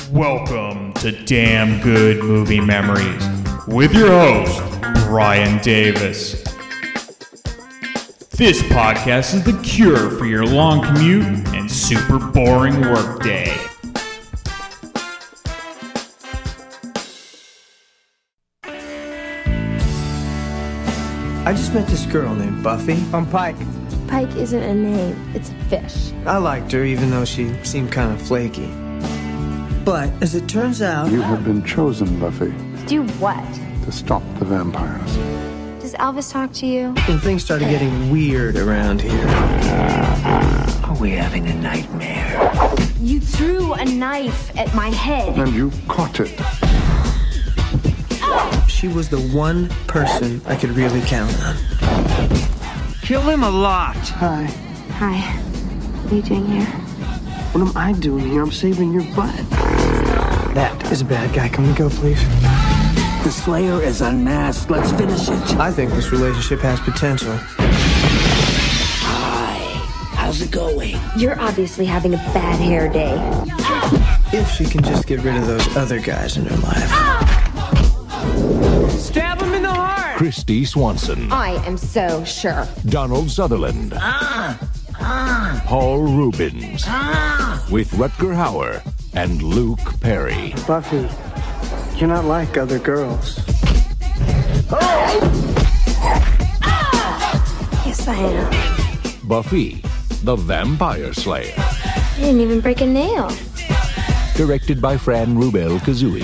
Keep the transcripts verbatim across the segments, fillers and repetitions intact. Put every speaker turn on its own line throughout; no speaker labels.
Welcome to Damn Good Movie Memories with your host, Brian Davis. This podcast is the cure for your long commute and super boring workday.
I just met this girl named Buffy on Pike.
Pike isn't a name, it's a fish.
I liked her even though she seemed kind of flaky. But, as it turns out...
You have been chosen, Buffy.
To do what?
To stop the vampires.
Does Elvis talk to you?
When things started getting weird around here...
Are we having a nightmare?
You threw a knife at my head.
And you caught it.
She was the one person I could really count on.
Kill him a lot.
Hi.
Hi. What are you doing here?
What am I doing here? I'm saving your butt. That is a bad guy. Can we go, please?
The Slayer is unmasked. Let's finish it.
I think this relationship has potential.
Hi. How's it going?
You're obviously having a bad hair day.
If she can just get rid of those other guys in her life. Stab him in the heart!
Kristy Swanson.
I am so sure.
Donald Sutherland.
Ah! Ah!
Paul Reubens.
Ah!
With Rutger Hauer and Luke Perry.
Buffy, you're not like other girls.
Yes, I am.
Buffy, the Vampire Slayer.
I didn't even break a nail.
Directed by Fran Rubel Kazooie.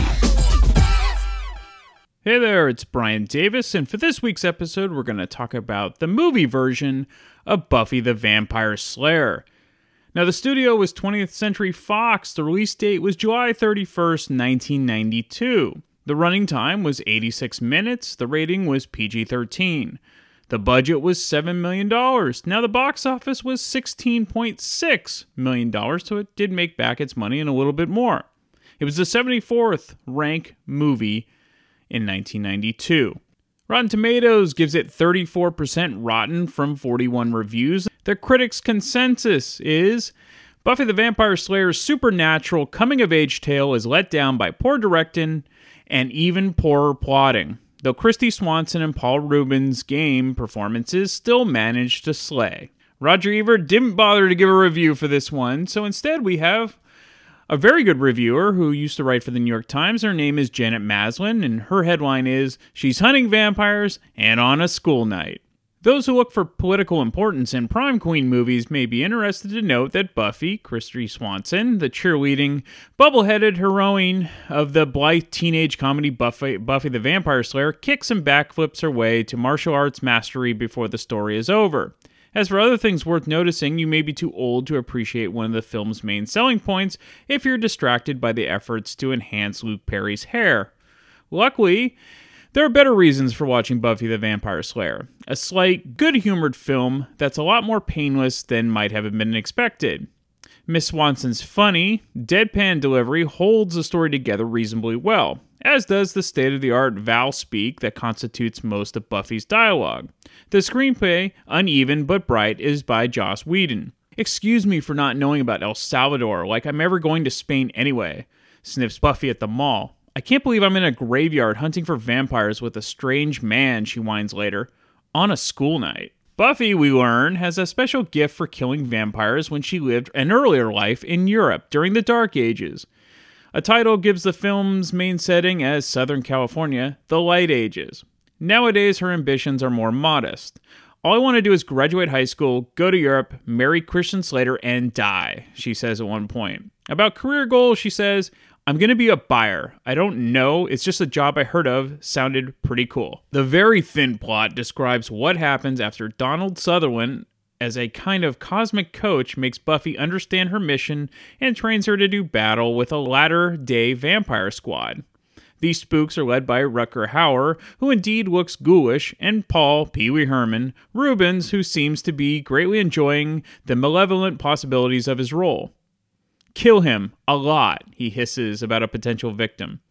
Hey there, it's Brian Davis, and for this week's episode, we're going to talk about the movie version of Buffy the Vampire Slayer. Now, the studio was twentieth Century Fox. The release date was July thirty-first, nineteen ninety-two. The running time was eighty-six minutes. The rating was P G thirteen. The budget was seven million dollars. Now, the box office was sixteen point six million dollars, so it did make back its money and a little bit more. It was the seventy-fourth ranked movie in nineteen ninety-two. Rotten Tomatoes gives it thirty-four percent rotten from forty-one reviews. The critics' consensus is Buffy the Vampire Slayer's supernatural coming-of-age tale is let down by poor directing and even poorer plotting, though Kristy Swanson and Paul Reubens' game performances still managed to slay. Roger Ebert didn't bother to give a review for this one, so instead we have a very good reviewer who used to write for the New York Times. Her name is Janet Maslin, and her headline is, She's Hunting Vampires and on a School Night. Those who look for political importance in Prime Queen movies may be interested to note that Buffy, Kristy Swanson, the cheerleading, bubble-headed heroine of the blithe teenage comedy Buffy, Buffy the Vampire Slayer, kicks and backflips her way to martial arts mastery before the story is over. As for other things worth noticing, you may be too old to appreciate one of the film's main selling points if you're distracted by the efforts to enhance Luke Perry's hair. Luckily, there are better reasons for watching Buffy the Vampire Slayer. A slight, good-humored film that's a lot more painless than might have been expected. Miss Swanson's funny, deadpan delivery holds the story together reasonably well, as does the state-of-the-art Val speak that constitutes most of Buffy's dialogue. The screenplay, uneven but bright, is by Joss Whedon. Excuse me for not knowing about El Salvador, like I'm ever going to Spain anyway, sniffs Buffy at the mall. I can't believe I'm in a graveyard hunting for vampires with a strange man, she whines later, on a school night. Buffy, we learn, has a special gift for killing vampires when she lived an earlier life in Europe during the Dark Ages. A title gives the film's main setting as Southern California, the Light Ages. Nowadays, her ambitions are more modest. All I want to do is graduate high school, go to Europe, marry Christian Slater, and die, she says at one point. About career goals, she says, I'm going to be a buyer. I don't know, it's just a job I heard of, sounded pretty cool. The very thin plot describes what happens after Donald Sutherland, as a kind of cosmic coach, makes Buffy understand her mission and trains her to do battle with a latter-day vampire squad. These spooks are led by Rutger Hauer, who indeed looks ghoulish, and Paul Pee Wee Herman Reubens, who seems to be greatly enjoying the malevolent possibilities of his role. Kill him, a lot, he hisses about a potential victim.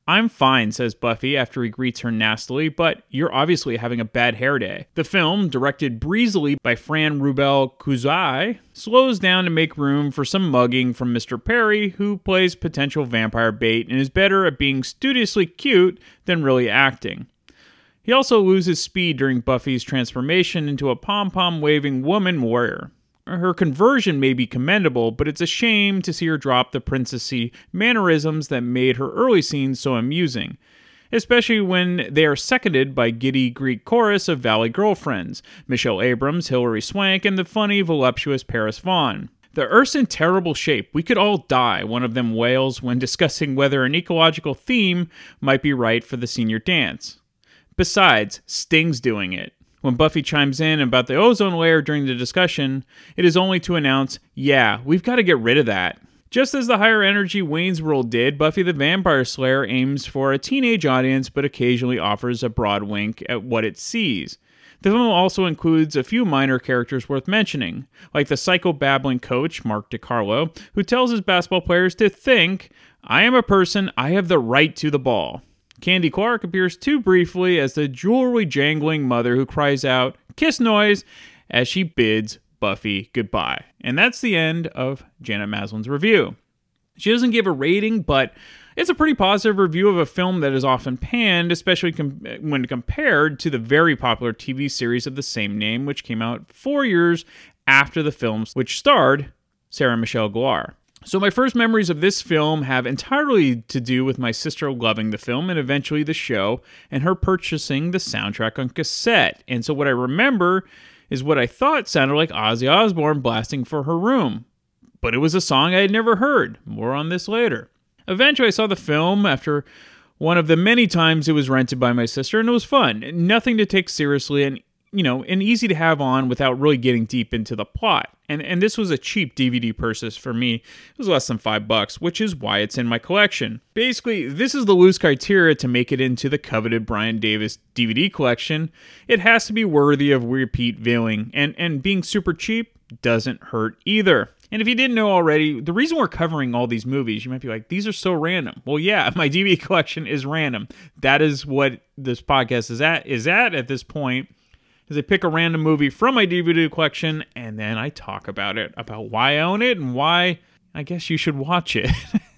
"I'm fine," says Buffy after he greets her nastily, "but you're obviously having a bad hair day." The film, directed breezily by Fran Rubel Kuzai, slows down to make room for some mugging from Mister Perry, who plays potential vampire bait and is better at being studiously cute than really acting. He also loses speed during Buffy's transformation into a pom-pom waving woman warrior. Her conversion may be commendable, but it's a shame to see her drop the princessy mannerisms that made her early scenes so amusing, especially when they are seconded by giddy Greek chorus of Valley girlfriends, Michelle Abrams, Hilary Swank, and the funny, voluptuous Paris Vaughn. "The Earth's in terrible shape. We could all die," one of them wails when discussing whether an ecological theme might be right for the senior dance. Besides, Sting's doing it. When Buffy chimes in about the ozone layer during the discussion, it is only to announce, yeah, we've got to get rid of that. Just as the higher energy Wayne's World did, Buffy the Vampire Slayer aims for a teenage audience but occasionally offers a broad wink at what it sees. The film also includes a few minor characters worth mentioning, like the psycho-babbling coach, Mark DiCarlo, who tells his basketball players to think, "I am a person, I have the right to the ball." Candy Clark appears too briefly as the jewelry-jangling mother who cries out, "Kiss noise," as she bids Buffy goodbye. And that's the end of Janet Maslin's review. She doesn't give a rating, but it's a pretty positive review of a film that is often panned, especially com- when compared to the very popular T V series of the same name, which came out four years after the films, which starred Sarah Michelle Gellar. So my first memories of this film have entirely to do with my sister loving the film and eventually the show, and her purchasing the soundtrack on cassette. And so what I remember is what I thought sounded like Ozzy Osbourne blasting for her room. But it was a song I had never heard. More on this later. Eventually I saw the film after one of the many times it was rented by my sister, and it was fun. Nothing to take seriously, and you know, and easy to have on without really getting deep into the plot. And and this was a cheap D V D purchase for me. It was less than five bucks, which is why it's in my collection. Basically, this is the loose criteria to make it into the coveted Brian Davis D V D collection. It has to be worthy of repeat viewing, and, and being super cheap doesn't hurt either. And if you didn't know already, the reason we're covering all these movies, you might be like, these are so random. Well, yeah, my D V D collection is random. That is what this podcast is at, is at at this point. Is I pick a random movie from my D V D collection, and then I talk about it, about why I own it, and why I guess you should watch it.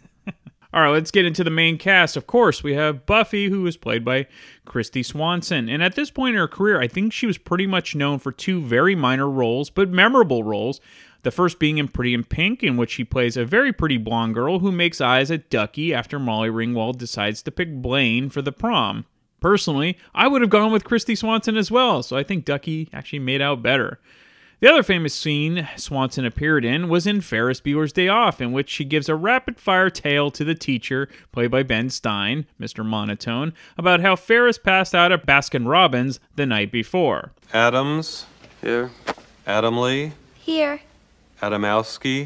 All right, let's get into the main cast. Of course, we have Buffy, who is played by Kristy Swanson. And at this point in her career, I think she was pretty much known for two very minor roles, but memorable roles. The first being in Pretty in Pink, in which she plays a very pretty blonde girl who makes eyes at Ducky after Molly Ringwald decides to pick Blaine for the prom. Personally, I would have gone with Kristy Swanson as well, so I think Ducky actually made out better. The other famous scene Swanson appeared in was in Ferris Bueller's Day Off, in which she gives a rapid-fire tale to the teacher, played by Ben Stein, Mister Monotone, about how Ferris passed out at Baskin-Robbins the night before.
Adams.
Here.
Adamley.
Here.
Adamowski.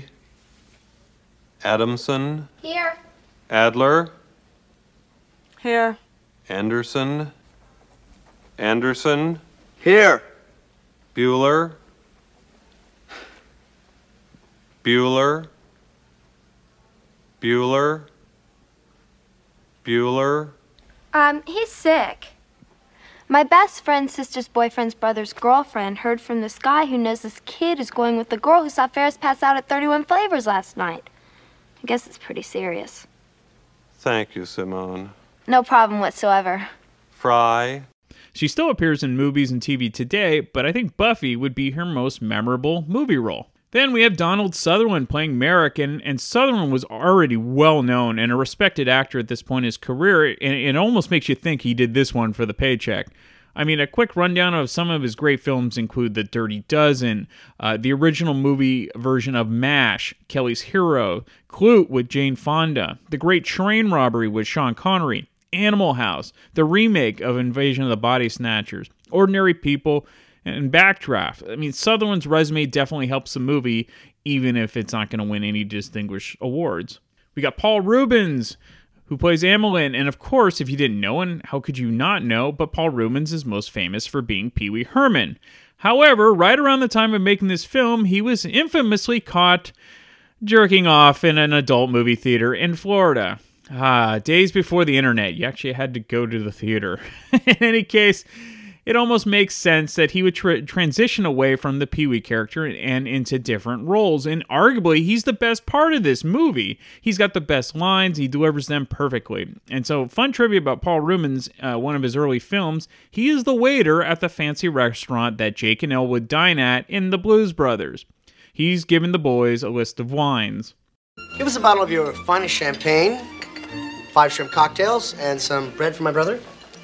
Adamson.
Here.
Adler.
Here.
Anderson. Anderson.
Here.
Bueller. Bueller. Bueller. Bueller.
Um, he's sick. My best friend's sister's boyfriend's brother's girlfriend heard from this guy who knows this kid is going with the girl who saw Ferris pass out at thirty-one Flavors last night. I guess it's pretty serious.
Thank you, Simone.
No problem whatsoever.
Fry.
She still appears in movies and T V today, but I think Buffy would be her most memorable movie role. Then we have Donald Sutherland playing Merrick, and, and Sutherland was already well-known and a respected actor at this point in his career, and it almost makes you think he did this one for the paycheck. I mean, a quick rundown of some of his great films include The Dirty Dozen, uh, the original movie version of MASH, Kelly's Hero, Clute with Jane Fonda, The Great Train Robbery with Sean Connery, Animal House, the remake of Invasion of the Body Snatchers, Ordinary People, and Backdraft. I mean, Sutherland's resume definitely helps the movie, even if it's not going to win any distinguished awards. We got Paul Reubens, who plays Amelin, and of course, if you didn't know, and how could you not know, but Paul Reubens is most famous for being Pee Wee Herman. However, right around the time of making this film, he was infamously caught jerking off in an adult movie theater in Florida. Ah, days before the internet, you actually had to go to the theater. In any case, it almost makes sense that he would tra- transition away from the Pee-wee character and into different roles. And arguably, he's the best part of this movie. He's got the best lines. He delivers them perfectly. And so, fun trivia about Paul Rubens, uh, one of his early films, he is the waiter at the fancy restaurant that Jake and Elle would dine at in The Blues Brothers. He's given the boys a list of wines.
Give us a bottle of your finest champagne, five shrimp cocktails, and some bread for my brother.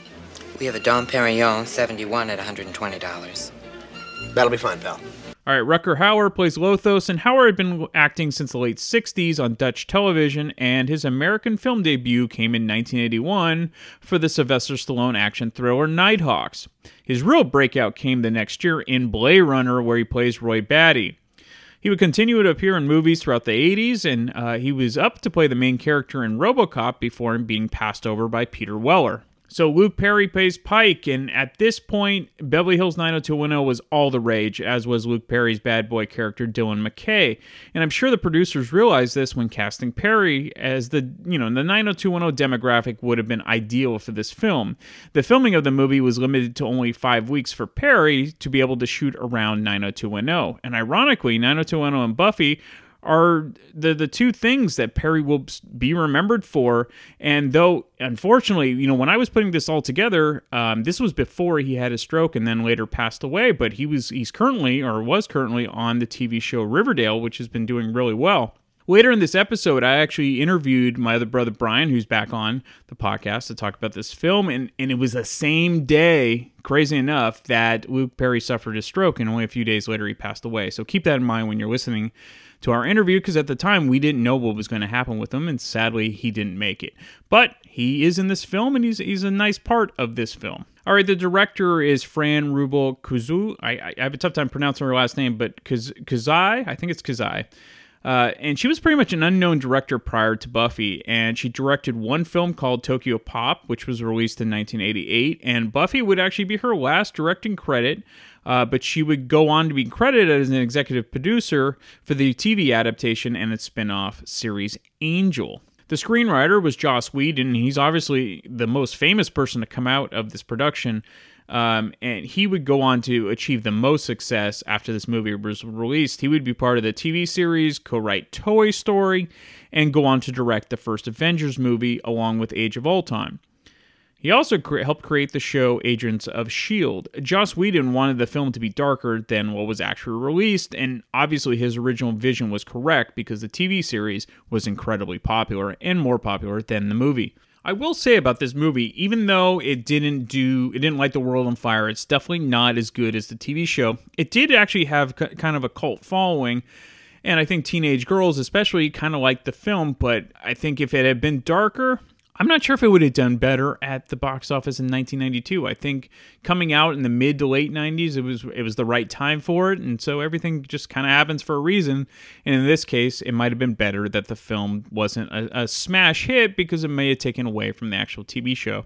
We have a Dom Perignon seventy-one at one hundred twenty dollars.
That'll be fine, pal.
All right, Rutger Hauer plays Lothos, and Hauer had been acting since the late sixties on Dutch television, and his American film debut came in nineteen eighty-one for the Sylvester Stallone action thriller Nighthawks. His real breakout came the next year in Blade Runner, where he plays Roy Batty. He would continue to appear in movies throughout the eighties, and uh, he was up to play the main character in RoboCop before him being passed over by Peter Weller. So Luke Perry plays Pike, and at this point, Beverly Hills nine oh two one oh was all the rage, as was Luke Perry's bad boy character Dylan McKay. And I'm sure the producers realized this when casting Perry, as the, you know, the nine oh two one oh demographic would have been ideal for this film. The filming of the movie was limited to only five weeks for Perry to be able to shoot around nine oh two one oh. And ironically, nine oh two one oh and Buffy are the the two things that Perry will be remembered for. And though, unfortunately, you know, when I was putting this all together, um, this was before he had a stroke and then later passed away, but he was he's currently, or was currently, on the T V show Riverdale, which has been doing really well. Later in this episode, I actually interviewed my other brother, Brian, who's back on the podcast to talk about this film, and, and it was the same day, crazy enough, that Luke Perry suffered a stroke, and only a few days later he passed away. So keep that in mind when you're listening to our interview, because at the time we didn't know what was going to happen with him, and sadly he didn't make it. But he is in this film, and he's he's a nice part of this film. All right, the director is Fran Rubel Kuzu. I, I have a tough time pronouncing her last name, but Kuz, Kuzai, I think it's Kuzai. Uh, and she was pretty much an unknown director prior to Buffy, and she directed one film called Tokyo Pop, which was released in nineteen eighty-eight, and Buffy would actually be her last directing credit, uh, but she would go on to be credited as an executive producer for the T V adaptation and its spin-off series Angel. The screenwriter was Joss Whedon, and he's obviously the most famous person to come out of this production. Um, and he would go on to achieve the most success after this movie was released. He would be part of the T V series, co-write Toy Story, and go on to direct the first Avengers movie along with Age of Ultron. He also cre- helped create the show Agents of S H I E L D. Joss Whedon wanted the film to be darker than what was actually released, and obviously his original vision was correct because the T V series was incredibly popular and more popular than the movie. I will say about this movie, even though it didn't do, it didn't light the world on fire, it's definitely not as good as the T V show. It did actually have c- kind of a cult following, and I think teenage girls especially kind of liked the film, but I think if it had been darker, I'm not sure if it would have done better at the box office in nineteen ninety-two. I think coming out in the mid to late nineties, it was it was the right time for it, and so everything just kind of happens for a reason. And in this case, it might have been better that the film wasn't a, a smash hit because it may have taken away from the actual T V show.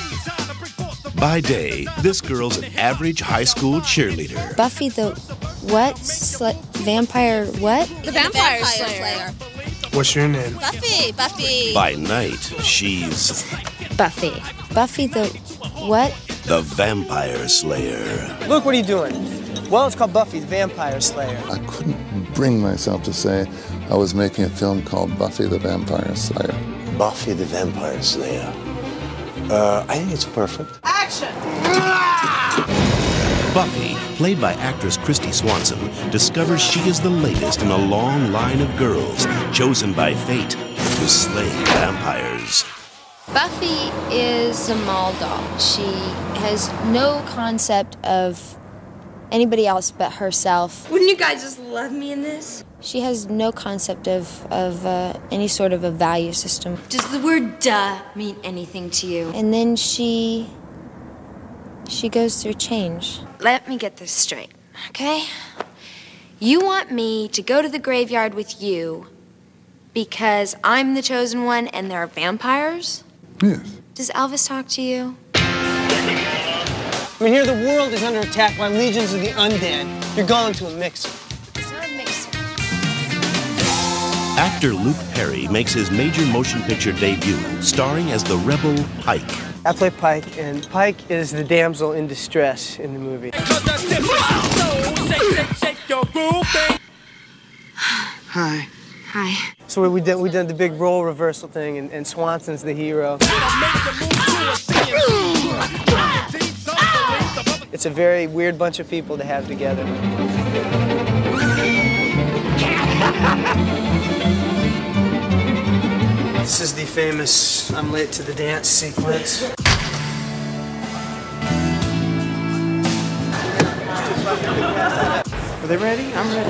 By day, this girl's an average high school cheerleader.
Buffy the what? Sl- vampire what?
The Vampire, the Vampire Slayer. Slayer.
What's your name?
Buffy. Buffy.
By night, she's...
Buffy. Buffy the what?
The Vampire Slayer.
Look, what are you doing? Well, it's called Buffy the Vampire Slayer.
I couldn't bring myself to say I was making a film called Buffy the Vampire Slayer.
Buffy the Vampire Slayer. Uh, I think it's perfect.
Action!
Buffy, played by actress Christy Swanson, discovers she is the latest in a long line of girls chosen by fate to slay vampires.
Buffy is a mall doll. She has no concept of anybody else but herself.
Wouldn't you guys just love me in this?
She has no concept of, of uh, any sort of a value system.
Does the word duh mean anything to you?
And then she... she goes through change.
Let me get this straight, okay? You want me to go to the graveyard with you because I'm the chosen one and there are vampires?
Yes.
Does Elvis talk to you?
I mean, here the world is under attack by legions of the undead. You're going to a mixer.
It's not a mixer.
Actor Actor Luke Perry makes his major motion picture debut, starring as the rebel Pike.
I play Pike, and Pike is the damsel in distress in the movie. Hi.
Hi.
So we did we did the big role reversal thing, and, and Swanson's the hero. It's a very weird bunch of people to have together. This is the famous I'm late to the dance sequence. Are they ready? I'm ready.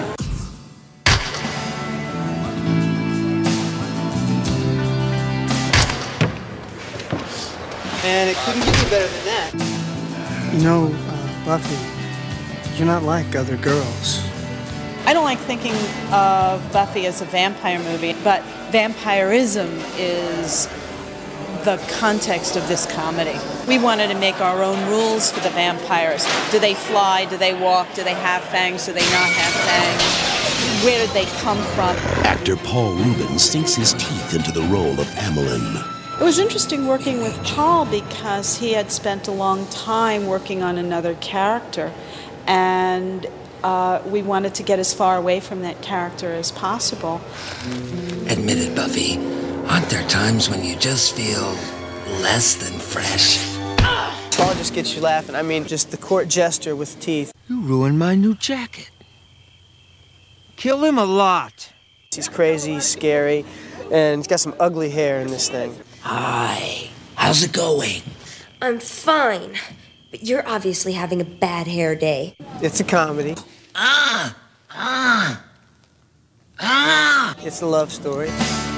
And it couldn't get any better than that. You know, uh, Buffy, you're not like other girls.
I don't like thinking of Buffy as a vampire movie, but vampirism is the context of this comedy. We wanted to make our own rules for the vampires. Do they fly? Do they walk? Do they have fangs? Do they not have fangs? Where did they come from?
Actor Paul Reubens sinks his teeth into the role of Amelin.
It was interesting working with Paul because he had spent a long time working on another character, and uh, we wanted to get as far away from that character as possible.
Admit it, Buffy. Aren't there times when you just feel less than fresh?
Paul just gets you laughing. I mean, just the court jester with teeth.
You ruined my new jacket. Kill him a lot.
He's crazy, he's scary, and he's got some ugly hair in this thing.
Hi. How's it going?
I'm fine, but you're obviously having a bad hair day.
It's a comedy.
Ah! Ah! Ah!
It's a love story.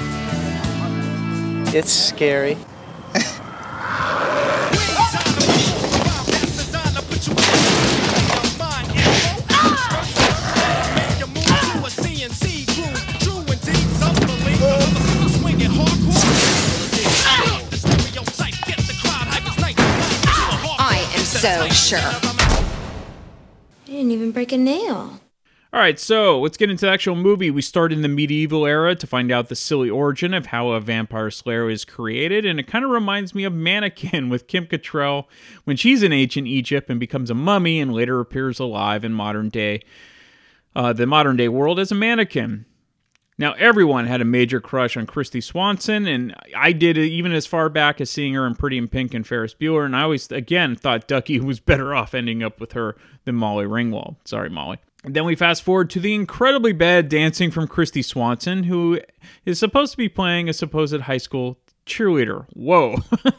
It's scary.
So sure. I didn't even break a nail.
All right, so let's get into the actual movie. We start in the medieval era to find out the silly origin of how a vampire slayer is created, and it kind of reminds me of Mannequin with Kim Cattrall when she's in ancient Egypt and becomes a mummy and later appears alive in modern day, uh, the modern day world as a mannequin. Now, everyone had a major crush on Kristy Swanson, and I did it even as far back as seeing her in Pretty in Pink and Ferris Bueller, and I always, again, thought Ducky was better off ending up with her than Molly Ringwald. Sorry, Molly. And then we fast forward to the incredibly bad dancing from Kristy Swanson, who is supposed to be playing a supposed high school cheerleader. Whoa.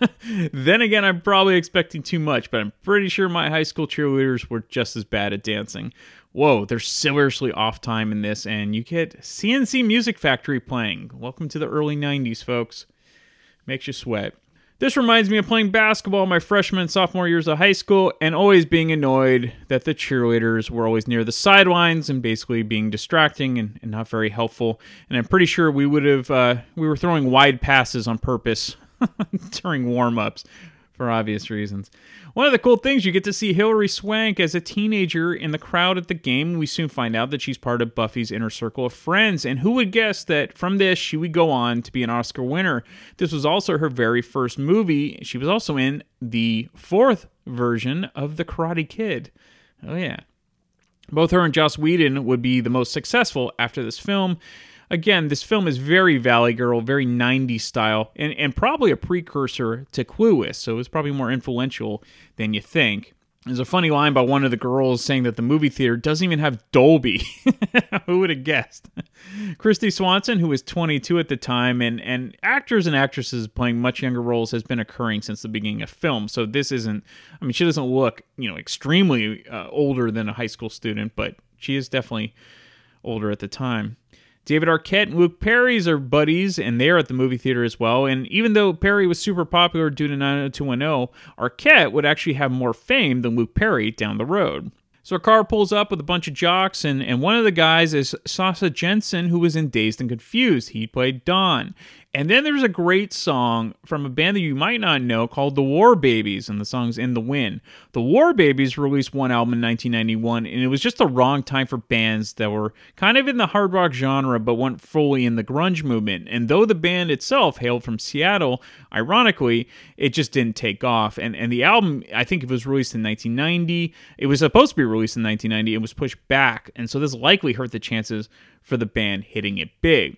Then again, I'm probably expecting too much, but I'm pretty sure my high school cheerleaders were just as bad at dancing. Whoa, they're seriously off time in this, and you get C N C Music Factory playing. Welcome to the early nineties, folks. Makes you sweat. This reminds me of playing basketball my freshman and sophomore years of high school and always being annoyed that the cheerleaders were always near the sidelines and basically being distracting and, and not very helpful. And I'm pretty sure we would have, uh, we were throwing wide passes on purpose during warm-ups for obvious reasons. One of the cool things, you get to see Hilary Swank as a teenager in the crowd at the game. We soon find out that she's part of Buffy's inner circle of friends, and who would guess that from this she would go on to be an Oscar winner. This was also her very first movie. She was also in the fourth version of The Karate Kid. Oh yeah. Both her and Joss Whedon would be the most successful after this film. Again, this film is very Valley Girl, very nineties style, and, and probably a precursor to Clueless, so it was probably more influential than you think. There's a funny line by one of the girls saying that the movie theater doesn't even have Dolby. Who would have guessed? Kristy Swanson, who was twenty-two at the time, and, and actors and actresses playing much younger roles has been occurring since the beginning of film, so this isn't, I mean, she doesn't look, you know, extremely uh, older than a high school student, but she is definitely older at the time. David Arquette and Luke Perry are buddies, and they're at the movie theater as well. And even though Perry was super popular due to nine oh two one oh, Arquette would actually have more fame than Luke Perry down the road. So a car pulls up with a bunch of jocks, and, and one of the guys is Sasa Jensen, who was in Dazed and Confused. He played Don. And then there's a great song from a band that you might not know called The War Babies, and the song's In the Wind. The War Babies released one album in nineteen ninety-one, and it was just the wrong time for bands that were kind of in the hard rock genre but weren't fully in the grunge movement. And though the band itself hailed from Seattle, ironically, it just didn't take off. And, and the album, I think it was released in nineteen ninety. It was supposed to be released in nineteen ninety. It was pushed back, and so this likely hurt the chances for the band hitting it big.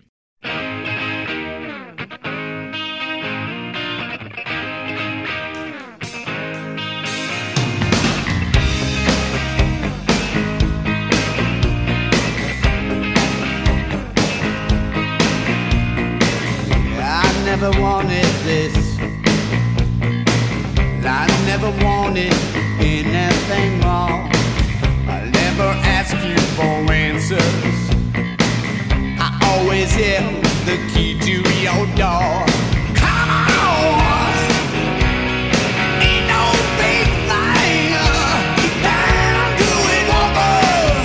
I never wanted this. I never wanted anything more. I never asked you for answers. I always held the key to your door. Come on! Ain't no big thing. Get down to it, woman.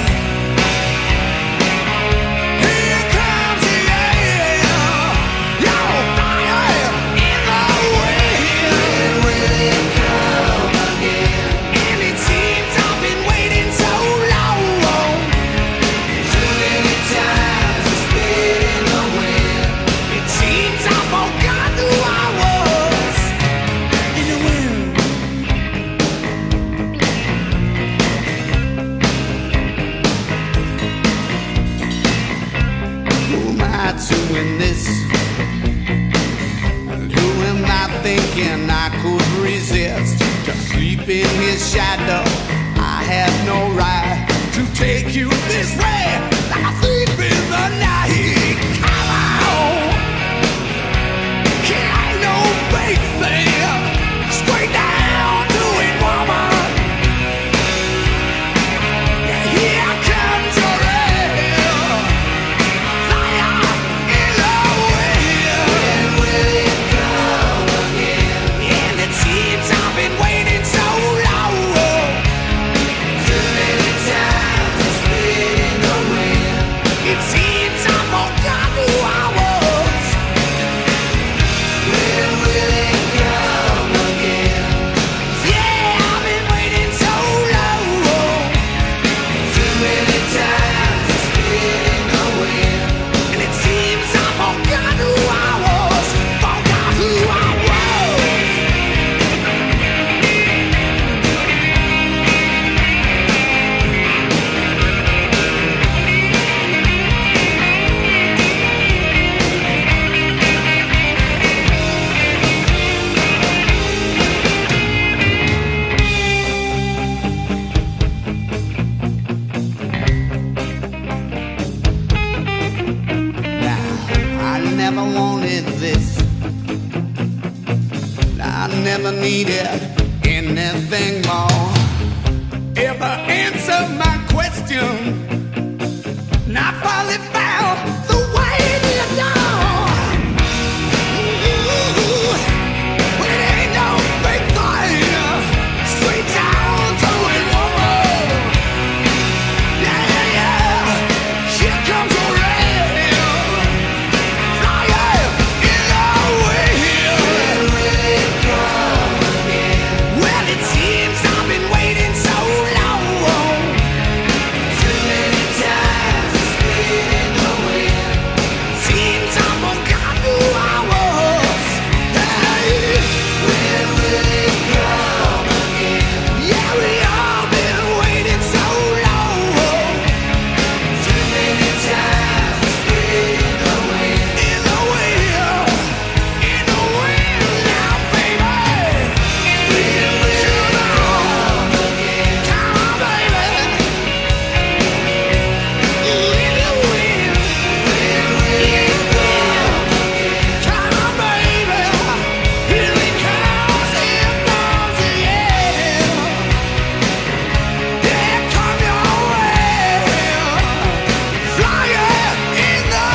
Here comes the air. Your fire in the wind. Will it come again? And it seems I've been waiting so long. Too many times to spit in the wind. It seems I forgot who I was in the wind. Who am I doing this? And who am I thinking I could resist? To sleep in his shadow, I have no right to take you this way, like a thief in the night. Come on, ain't no big thing. Straight down to it, woman. Yeah, here comes your air. Fire in the wind. When will it come again? And it seems I've been waiting so long. Too many times to spit in the wind. It seems I forgot who I was. When will it come again? Yeah, I've been waiting so long. Too many times to spit in the wind. And it seems I forgot who I was. Forgot who I was. I never wanted this. I never needed anything more. Ever answer my question? I finally found the way to your door. Ooh, well, it ain't no big thing. Straight down to it, woman. Yeah, yeah, yeah. Here comes your rain. Flying in the wind. When will it come again? Well, it seems I've been waiting so long. Too many times to spit in the wind. Seems I forgot who I was. Hey, when will it come again? Yeah, we all been waiting so long. Too many times to spit in the wind. In the wind, in the wind now, baby. When will it come again? Come on, baby. In the wind. When will it come again? Come on, baby. Here it comes, here comes the end. There come your way. Flying in the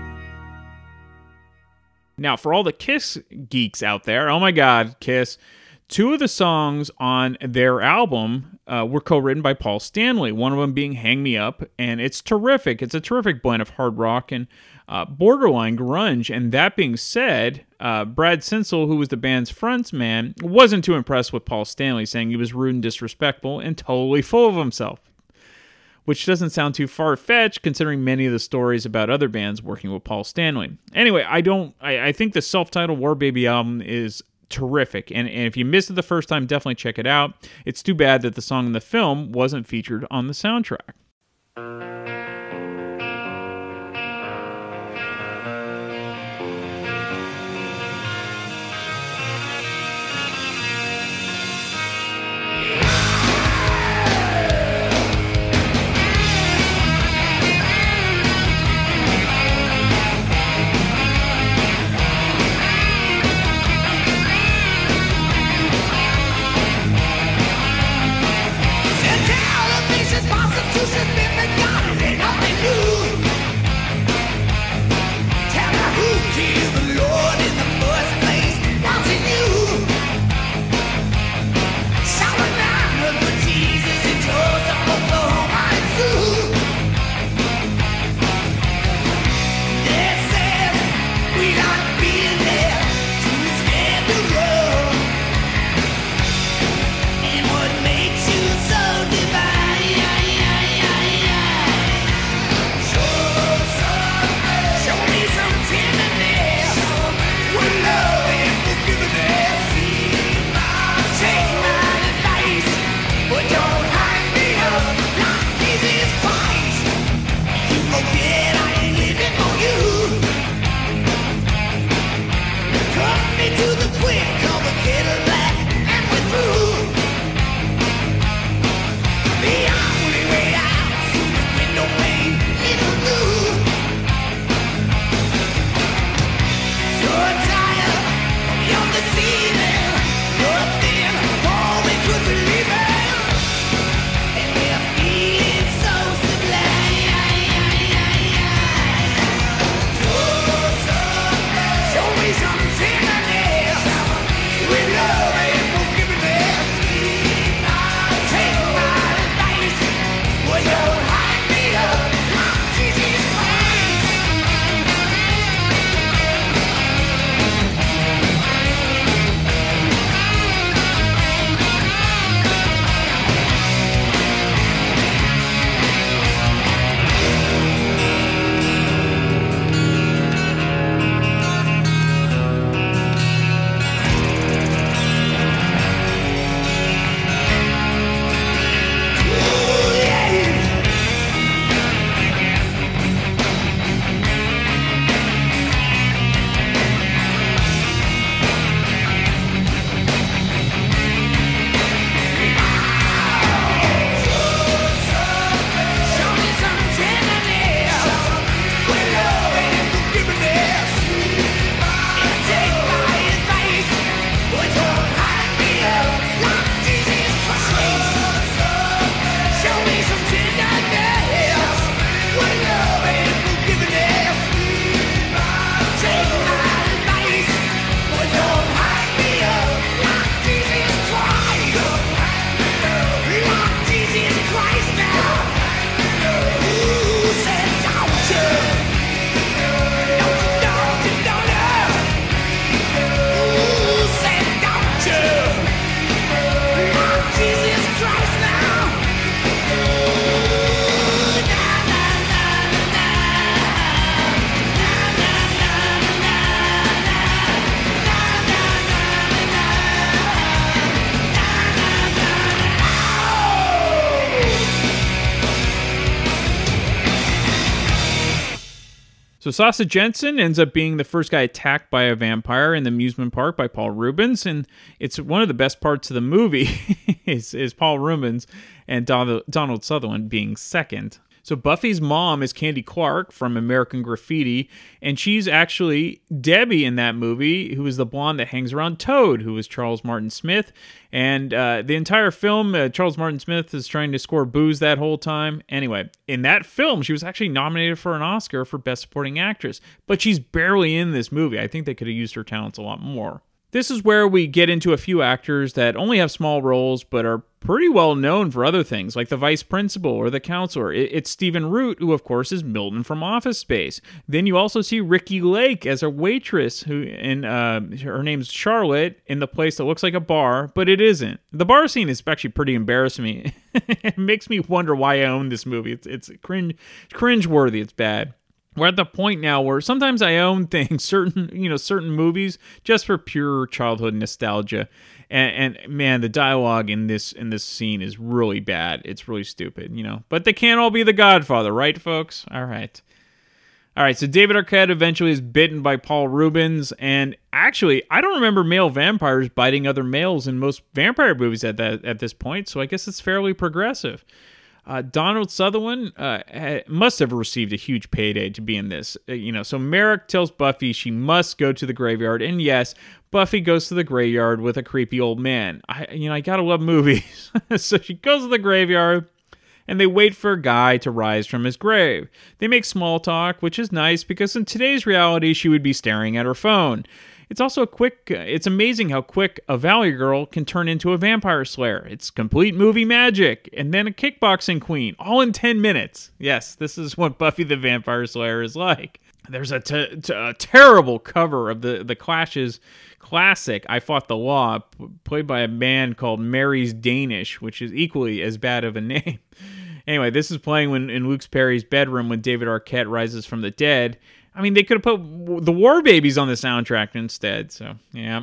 wind.
Now, for all the Kiss geeks out there, oh my God, Kiss. Two of the songs on their album uh, were co-written by Paul Stanley, one of them being Hang Me Up, and it's terrific. It's a terrific blend of hard rock and uh, borderline grunge. And that being said, uh, Brad Sinsel, who was the band's frontman, wasn't too impressed with Paul Stanley, saying he was rude and disrespectful and totally full of himself. Which doesn't sound too far-fetched, considering many of the stories about other bands working with Paul Stanley. Anyway, I don't. I, I think the self-titled War Baby album is terrific, and, and if you missed it the first time, definitely check it out. It's too bad that the song in the film wasn't featured on the soundtrack. So Sasa Jensen ends up being the first guy attacked by a vampire in the amusement park by Paul Rubens, and it's one of the best parts of the movie is, is Paul Rubens and Donald, Donald Sutherland being second. So Buffy's mom is Candy Clark from American Graffiti, and she's actually Debbie in that movie, who is the blonde that hangs around Toad, who is Charles Martin Smith. And uh, the entire film, uh, Charles Martin Smith is trying to score booze that whole time. Anyway, in that film, she was actually nominated for an Oscar for Best Supporting Actress, but she's barely in this movie. I think they could have used her talents a lot more. This is where we get into a few actors that only have small roles but are pretty well known for other things, like the vice principal or the counselor. It's Stephen Root, who of course is Milton from Office Space. Then you also see Ricki Lake as a waitress, who in uh, her name's Charlotte, in the place that looks like a bar, but it isn't. The bar scene is actually pretty embarrassing me. It makes me wonder why I own this movie. It's it's cringe cringe-worthy. It's bad. We're at the point now where sometimes I own things, certain, you know, certain movies just for pure childhood nostalgia. And, and man, the dialogue in this in this scene is really bad. It's really stupid, you know. But they can't all be The Godfather, right, folks? All right. All right, so David Arquette eventually is bitten by Paul Reubens. And actually, I don't remember male vampires biting other males in most vampire movies at that at this point. So I guess it's fairly progressive. Uh, Donald Sutherland uh, ha- must have received a huge payday to be in this. Uh, you know, so Merrick tells Buffy she must go to the graveyard, and yes, Buffy goes to the graveyard with a creepy old man. I, you know, I gotta love movies. So she goes to the graveyard, and they wait for a guy to rise from his grave. They make small talk, which is nice because in today's reality, she would be staring at her phone. It's also quick. It's amazing how quick a Valley Girl can turn into a vampire slayer. It's complete movie magic. And then a kickboxing queen, all in ten minutes. Yes, this is what Buffy the Vampire Slayer is like. There's a, t- t- a terrible cover of the, the Clash's classic, I Fought the Law, p- played by a band called Mary's Danish, which is equally as bad of a name. Anyway, this is playing when in Luke Perry's bedroom when David Arquette rises from the dead. I mean, they could have put the War Babies on the soundtrack instead. So, yeah.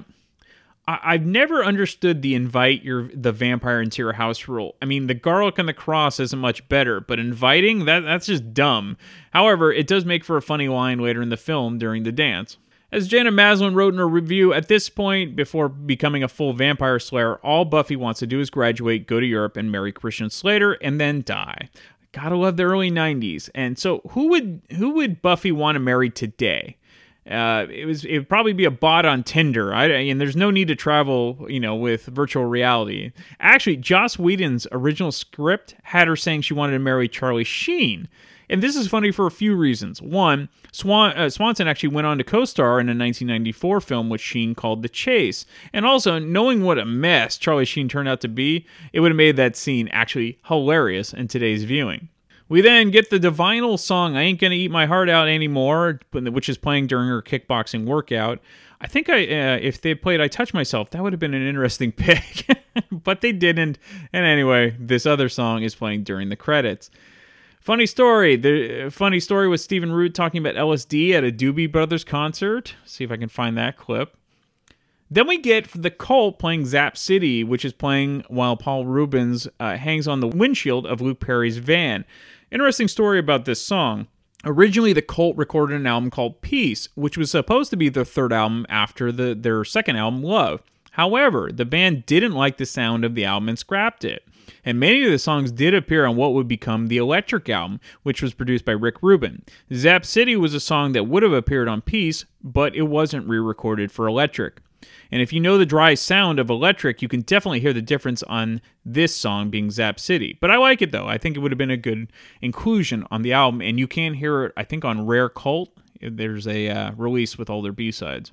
I- I've never understood the invite your the vampire into your house rule. I mean, the garlic and the cross isn't much better, but inviting, that that's just dumb. However, it does make for a funny line later in the film during the dance. As Janet Maslin wrote in her review, at this point, before becoming a full vampire slayer, all Buffy wants to do is graduate, go to Europe, and marry Christian Slater, and then die. Gotta love the early nineties. And so who would who would Buffy want to marry today? Uh, it was it would probably be a bot on Tinder. I, and there's no need to travel, you know, with virtual reality. Actually, Joss Whedon's original script had her saying she wanted to marry Charlie Sheen. And this is funny for a few reasons. One, Swan, uh, Swanson actually went on to co-star in a nineteen ninety-four film with Sheen called The Chase. And also, knowing what a mess Charlie Sheen turned out to be, it would have made that scene actually hilarious in today's viewing. We then get the Divinyl song, I Ain't Gonna Eat My Heart Out Anymore, which is playing during her kickboxing workout. I think I, uh, if they played I Touch Myself, that would have been an interesting pick. But they didn't. And anyway, this other song is playing during the credits. Funny story. The funny story was Stephen Root talking about L S D at a Doobie Brothers concert. See if I can find that clip. Then we get the Cult playing Zap City, which is playing while Paul Reubens uh, hangs on the windshield of Luke Perry's van. Interesting story about this song. Originally, the Cult recorded an album called Peace, which was supposed to be their third album after the, their second album, Love. However, the band didn't like the sound of the album and scrapped it. And many of the songs did appear on what would become the Electric album, which was produced by Rick Rubin. Zap City was a song that would have appeared on Peace, but it wasn't re-recorded for Electric. And if you know the dry sound of Electric, you can definitely hear the difference on this song being Zap City. But I like it, though. I think it would have been a good inclusion on the album, and you can hear it, I think, on Rare Cult. There's a uh, release with all their B-sides.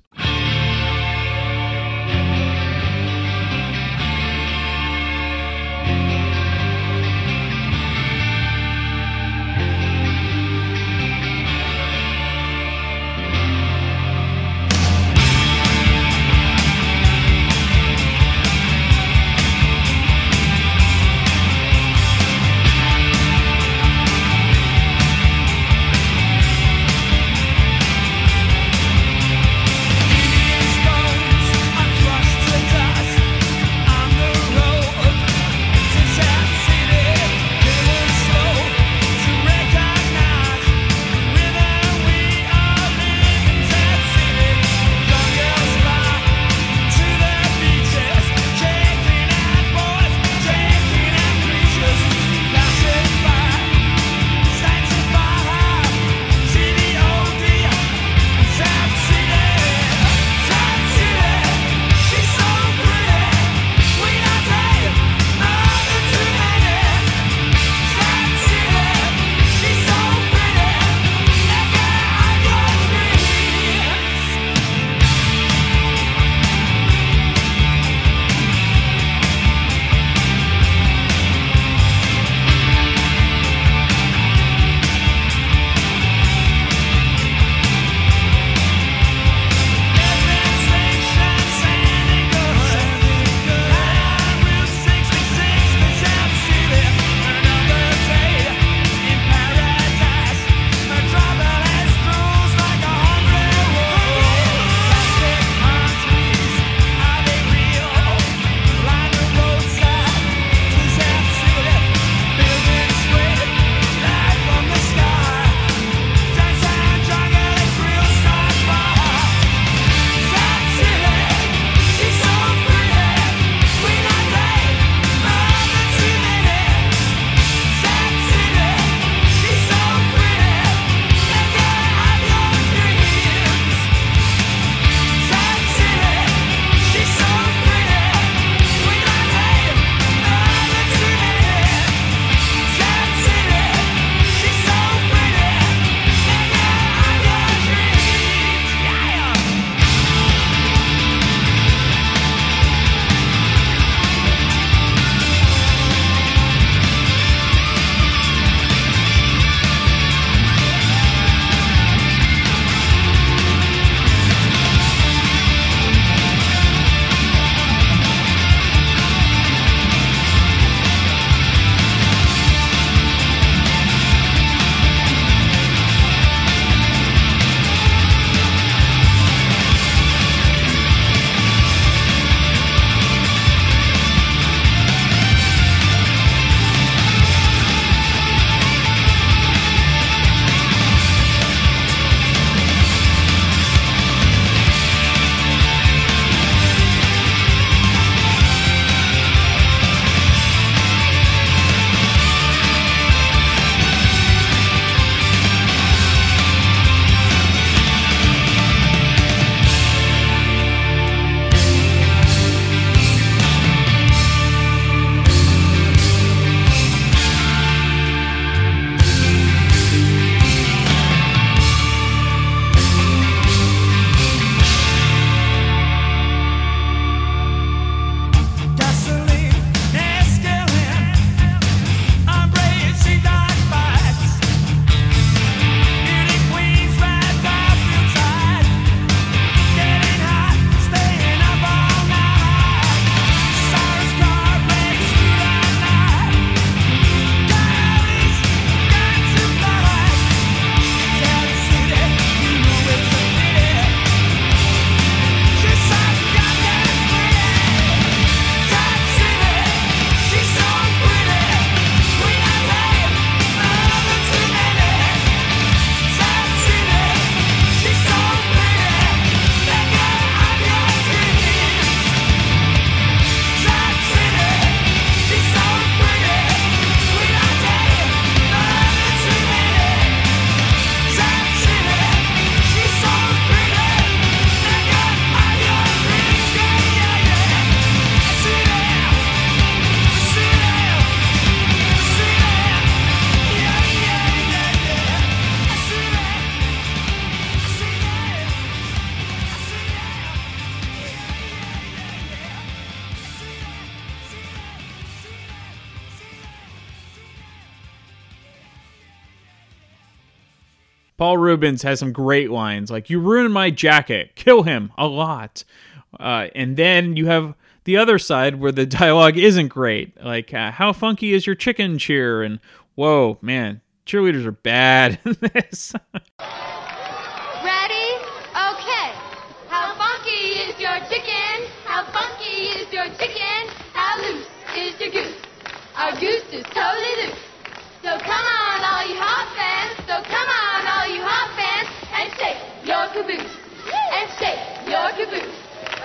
Paul Reubens has some great lines, like, "You ruined my jacket, kill him, a lot." Uh, and then you have the other side where the dialogue isn't great, like, uh, "How funky is your chicken cheer?" And, whoa, man, cheerleaders are bad in this.
Ready? Okay. How funky is your chicken? How funky is your chicken? How loose is your goose? Our goose is totally loose. So come on, all you hot fans. So come on, all you hot fans, and shake your caboose. And shake your caboose.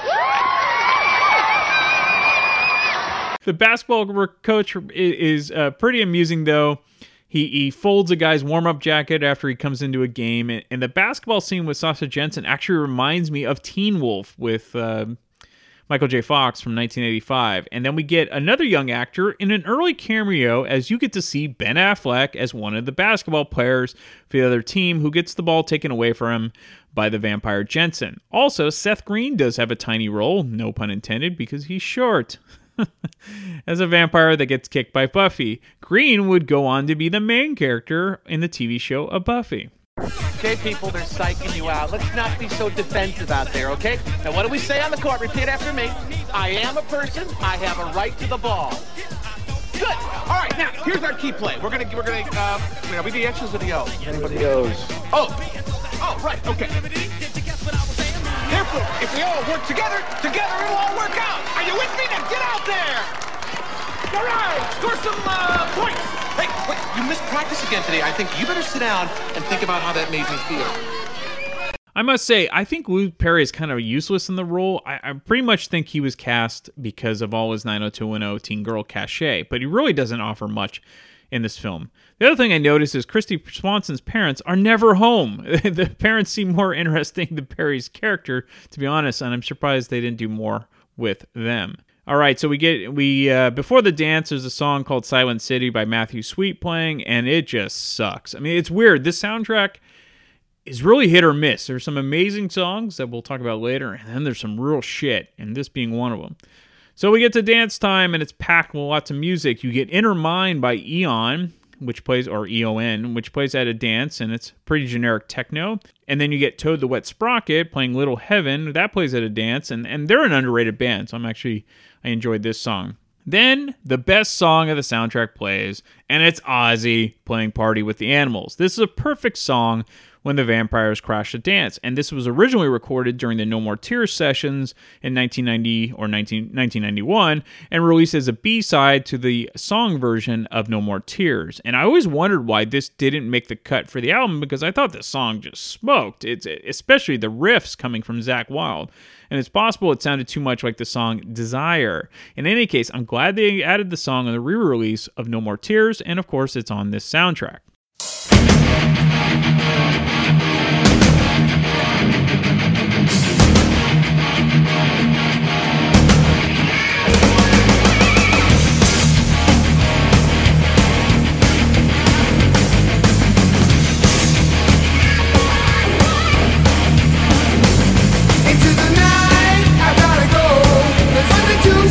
The basketball coach is uh, pretty amusing, though. He he folds a guy's warm-up jacket after he comes into a game, and, and the basketball scene with Sasha Jensen actually reminds me of Teen Wolf with uh, Michael J. Fox from nineteen eighty-five. And then we get another young actor in an early cameo as you get to see Ben Affleck as one of the basketball players for the other team who gets the ball taken away from him by the vampire Jensen. Also, Seth Green does have a tiny role, no pun intended, because he's short. As a vampire that gets kicked by Buffy. Green would go on to be the main character in the T V show of Buffy.
Okay, people, they're psyching you out. Let's not be so defensive out there, okay? Now, what do we say on the court? Repeat after me. I am a person. I have a right to the ball. Good. All right, now, here's our key play. We're going to, we're going to, uh, are we the X's or the O's?
Anybody O's?
Oh. Oh, right, okay. Therefore, if we all work together, together it'll all work out. Are you with me? Now get out there. All right, score some uh, points. Hey, wait, you missed practice again today. I think you better sit down and think about how that made me feel.
I must say, I think Luke Perry is kind of useless in the role. I, I pretty much think he was cast because of all his nine oh two one oh teen girl cachet, but he really doesn't offer much in this film. The other thing I noticed is Christy Swanson's parents are never home. The parents seem more interesting than Perry's character, to be honest, and I'm surprised they didn't do more with them. All right, so we get we uh, before the dance, there's a song called "Silent City" by Matthew Sweet playing, and it just sucks. I mean, it's weird. This soundtrack is really hit or miss. There's some amazing songs that we'll talk about later, and then there's some real shit, and this being one of them. So we get to dance time, and it's packed with lots of music. You get Inner Mind by Eon, which plays, or E O N, which plays at a dance, and it's pretty generic techno. And then you get Toad the Wet Sprocket playing Little Heaven. That plays at a dance, and, and they're an underrated band, so I'm actually, I enjoyed this song. Then, the best song of the soundtrack plays, and it's Ozzy playing Party with the Animals. This is a perfect song when the vampires crash the dance, and this was originally recorded during the No More Tears sessions in nineteen ninety or nineteen ninety-one and released as a B-side to the song version of No More Tears. And I always wondered why this didn't make the cut for the album, because I thought this song just smoked. It's especially the riffs coming from Zakk Wylde, and it's possible it sounded too much like the song Desire. In any case, I'm glad they added the song on the re-release of No More Tears, and of course it's on this soundtrack.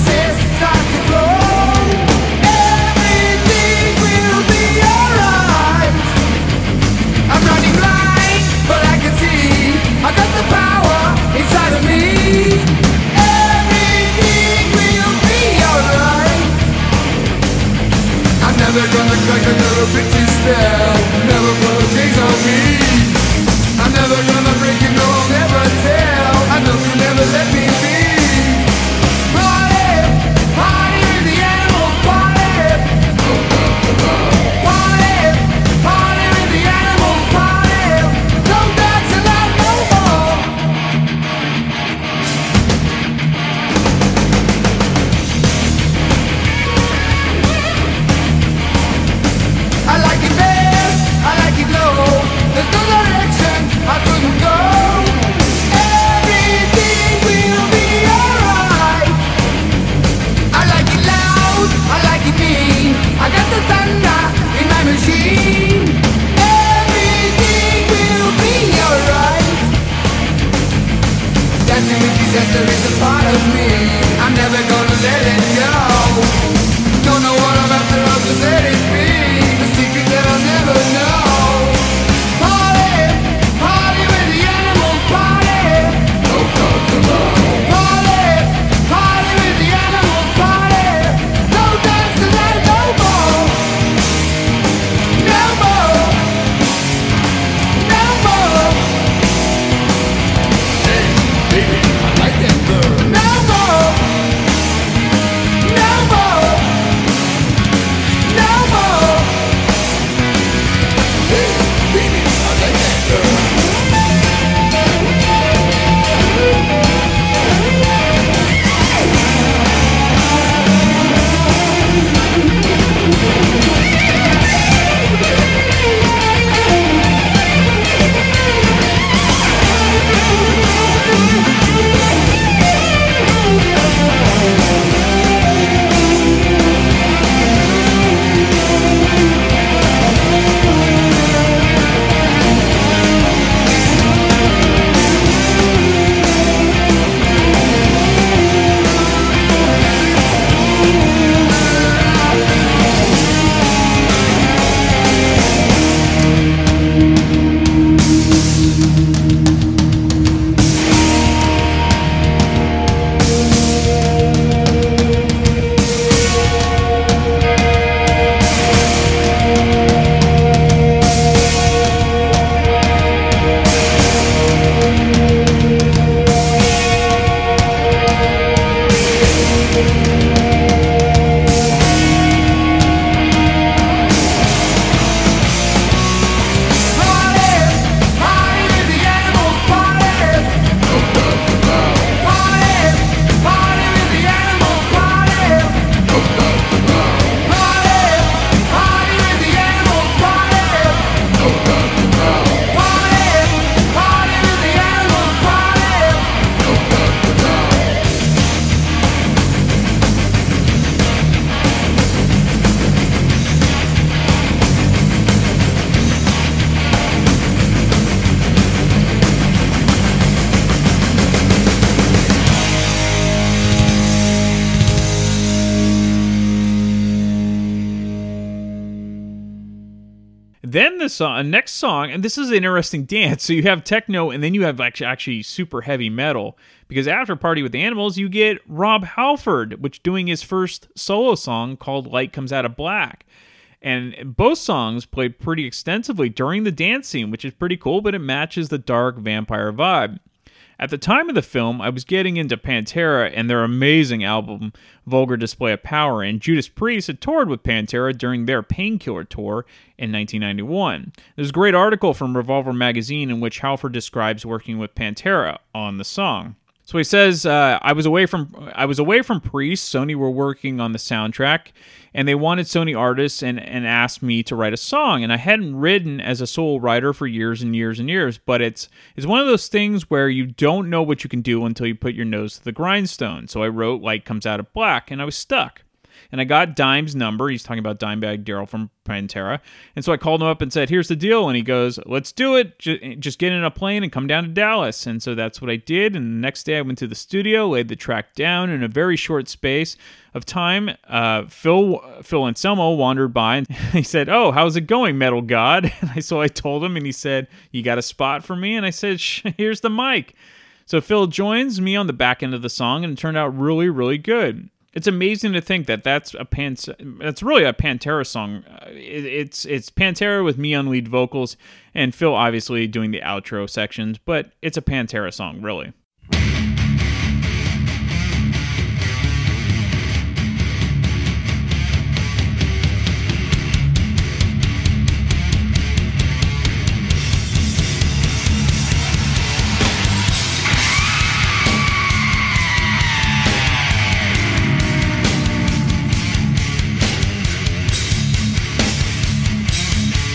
Everything will be alright.
then the song, next song, and this is an interesting dance. So you have techno, and then you have actually, actually super heavy metal. Because after Party with the Animals, you get Rob Halford, which doing his first solo song called Light Comes Out of Black. And both songs played pretty extensively during the dance scene, which is pretty cool, but it matches the dark vampire vibe. At the time of the film, I was getting into Pantera and their amazing album, Vulgar Display of Power, and Judas Priest had toured with Pantera during their Painkiller tour in nineteen ninety-one. There's a great article from Revolver magazine in which Halford describes working with Pantera on the song. So he says, uh, I was away from I was away from Priest. Sony were working on the soundtrack, and they wanted Sony artists and, and asked me to write a song. And I hadn't written as a solo writer for years and years and years, but it's it's one of those things where you don't know what you can do until you put your nose to the grindstone. So I wrote Light Comes Out of Black, and I was stuck. And I got Dime's number. He's talking about Dimebag Darrell from Pantera. And so I called him up and said, here's the deal. And he goes, let's do it. Just get in a plane and come down to Dallas. And so that's what I did. And the next day I went to the studio, laid the track down. In a very short space of time, uh, Phil Phil Anselmo wandered by and he said, oh, how's it going, Metal God? And I, so I told him, and he said, you got a spot for me? And I said, here's the mic. So Phil joins me on the back end of the song, and it turned out really, really good. It's amazing to think that that's a pan, that's really a Pantera song. It, it's it's Pantera with me on lead vocals and Phil obviously doing the outro sections, but it's a Pantera song, really.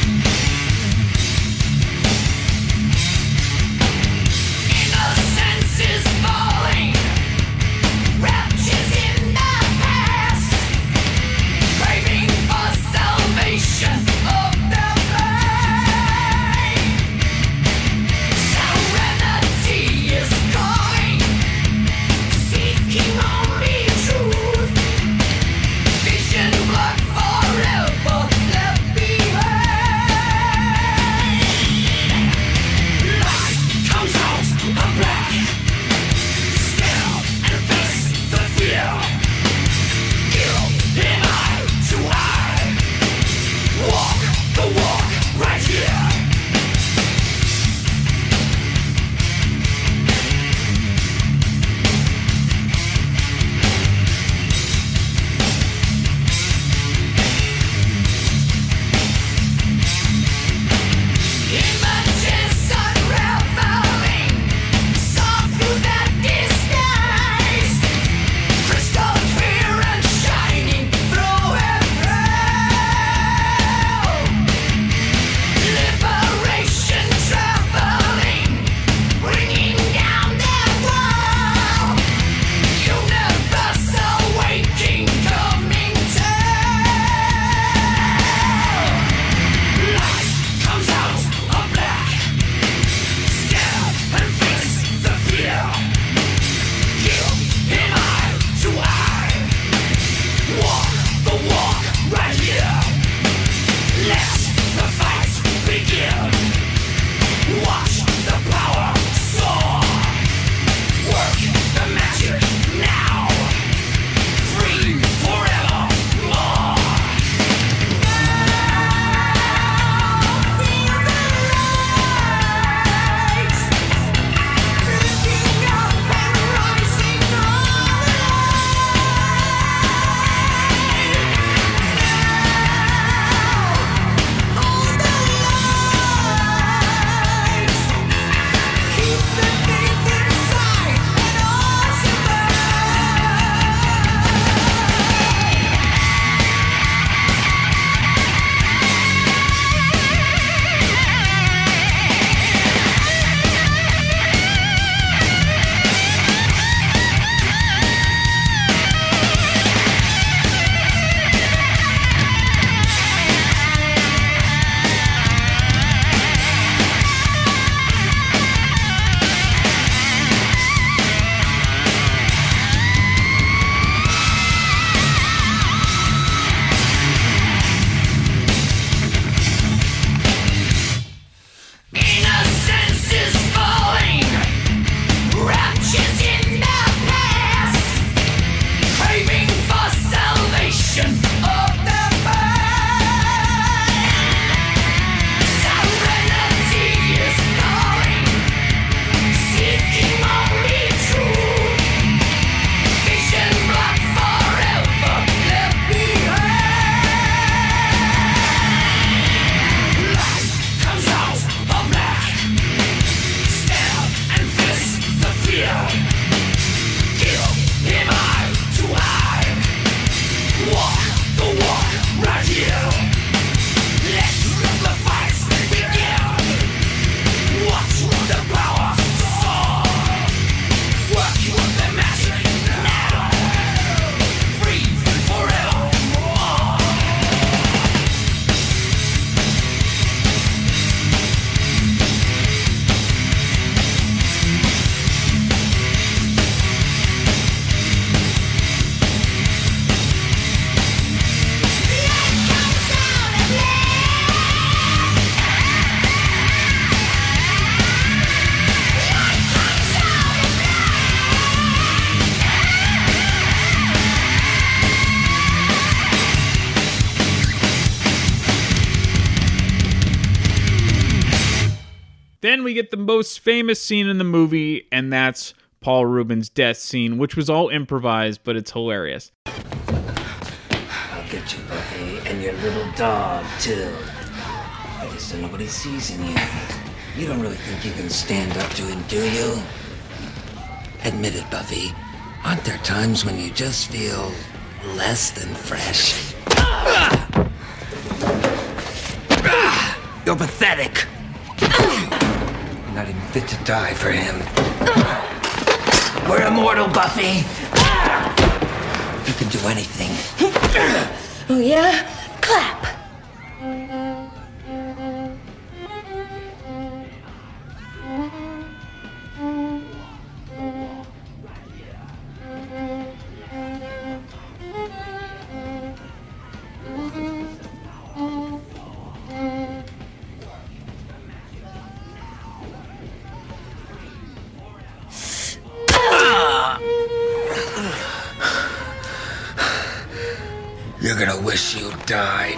Innocence
Then we get the most famous scene in the movie, and that's Paul Rubens' death scene, which was all improvised, but it's hilarious.
I'll get you, Buffy, and your little dog, too. I guess nobody sees in you. You don't really think you can stand up to him, do you? Admit it, Buffy. Aren't there times when you just feel less than fresh? You're pathetic. You're not even fit to die for him. We're immortal, Buffy. You can do anything.
Oh, yeah? Clap.
You're gonna wish you died.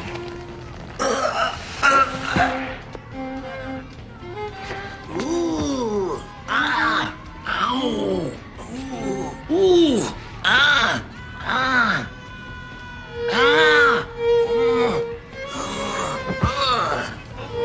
Ooh, ah, ow, ooh, ooh, ah, ah, ah, ooh, ah,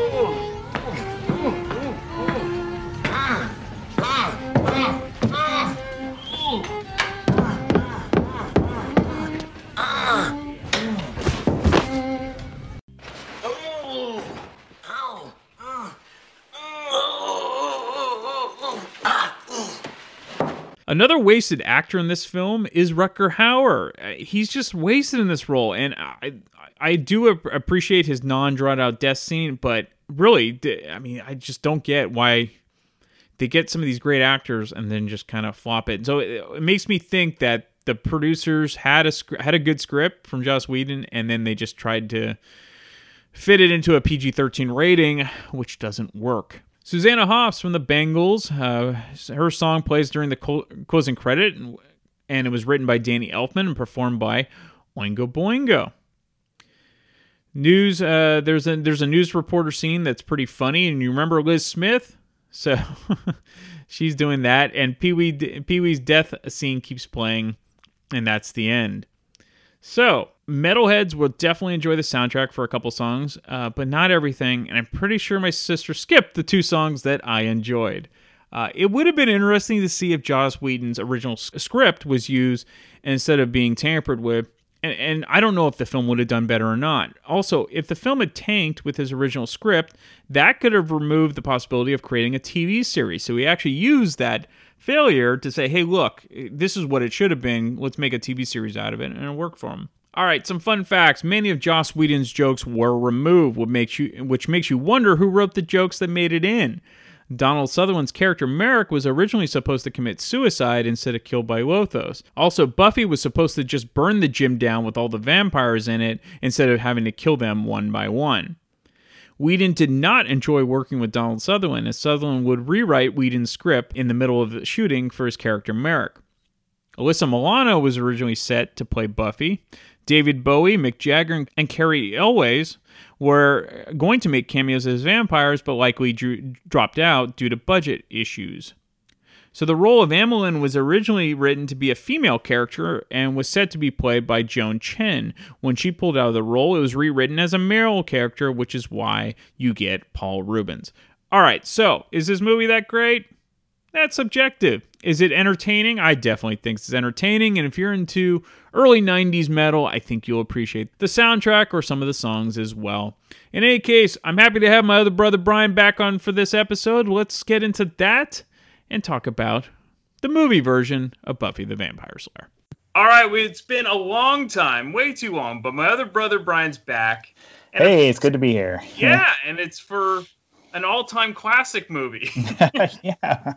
Another wasted actor in this film is Rutger Hauer. Uh, He's just wasted in this role, and I I do ap- appreciate his non-drawn-out death scene, but really, d- I mean, I just don't get why they get some of these great actors and then just kind of flop it. So it, it makes me think that the producers had a sc- had a good script from Joss Whedon, and then they just tried to fit it into a P G thirteen rating, which doesn't work. Susanna Hoffs from the Bangles, uh, her song plays during the clo- closing credit, and it was written by Danny Elfman and performed by Oingo Boingo. News, uh, there's a there's a news reporter scene that's pretty funny, and you remember Liz Smith? So she's doing that, and Pee-wee, Pee-wee's death scene keeps playing, and that's the end. So, metalheads will definitely enjoy the soundtrack for a couple songs, uh, but not everything, and I'm pretty sure my sister skipped the two songs that I enjoyed. Uh, it would have been interesting to see if Joss Whedon's original s- script was used instead of being tampered with, and, and I don't know if the film would have done better or not. Also, if the film had tanked with his original script, that could have removed the possibility of creating a T V series, so he actually used that failure to say, hey, look, this is what it should have been. Let's make a T V series out of it, and it worked for him. All right, some fun facts. Many of Joss Whedon's jokes were removed, which makes you, which makes you wonder who wrote the jokes that made it in. Donald Sutherland's character Merrick was originally supposed to commit suicide instead of killed by Lothos. Also, Buffy was supposed to just burn the gym down with all the vampires in it instead of having to kill them one by one. Whedon did not enjoy working with Donald Sutherland, as Sutherland would rewrite Whedon's script in the middle of the shooting for his character Merrick. Alyssa Milano was originally set to play Buffy. David Bowie, Mick Jagger, and Carrie Elways were going to make cameos as vampires, but likely drew, dropped out due to budget issues. So the role of Amelin was originally written to be a female character and was set to be played by Joan Chen. When she pulled out of the role, it was rewritten as a male character, which is why you get Paul Rubens. All right, so is this movie that great? That's subjective. Is it entertaining? I definitely think it's entertaining, and if you're into early nineties metal, I think you'll appreciate the soundtrack or some of the songs as well. In any case, I'm happy to have my other brother Brian back on for this episode. Let's get into that and talk about the movie version of Buffy the Vampire Slayer. All right, it's been a long time, way too long, but my other brother Brian's back.
And hey, it's good to be here.
Yeah, and it's for an all-time classic movie.
Yeah.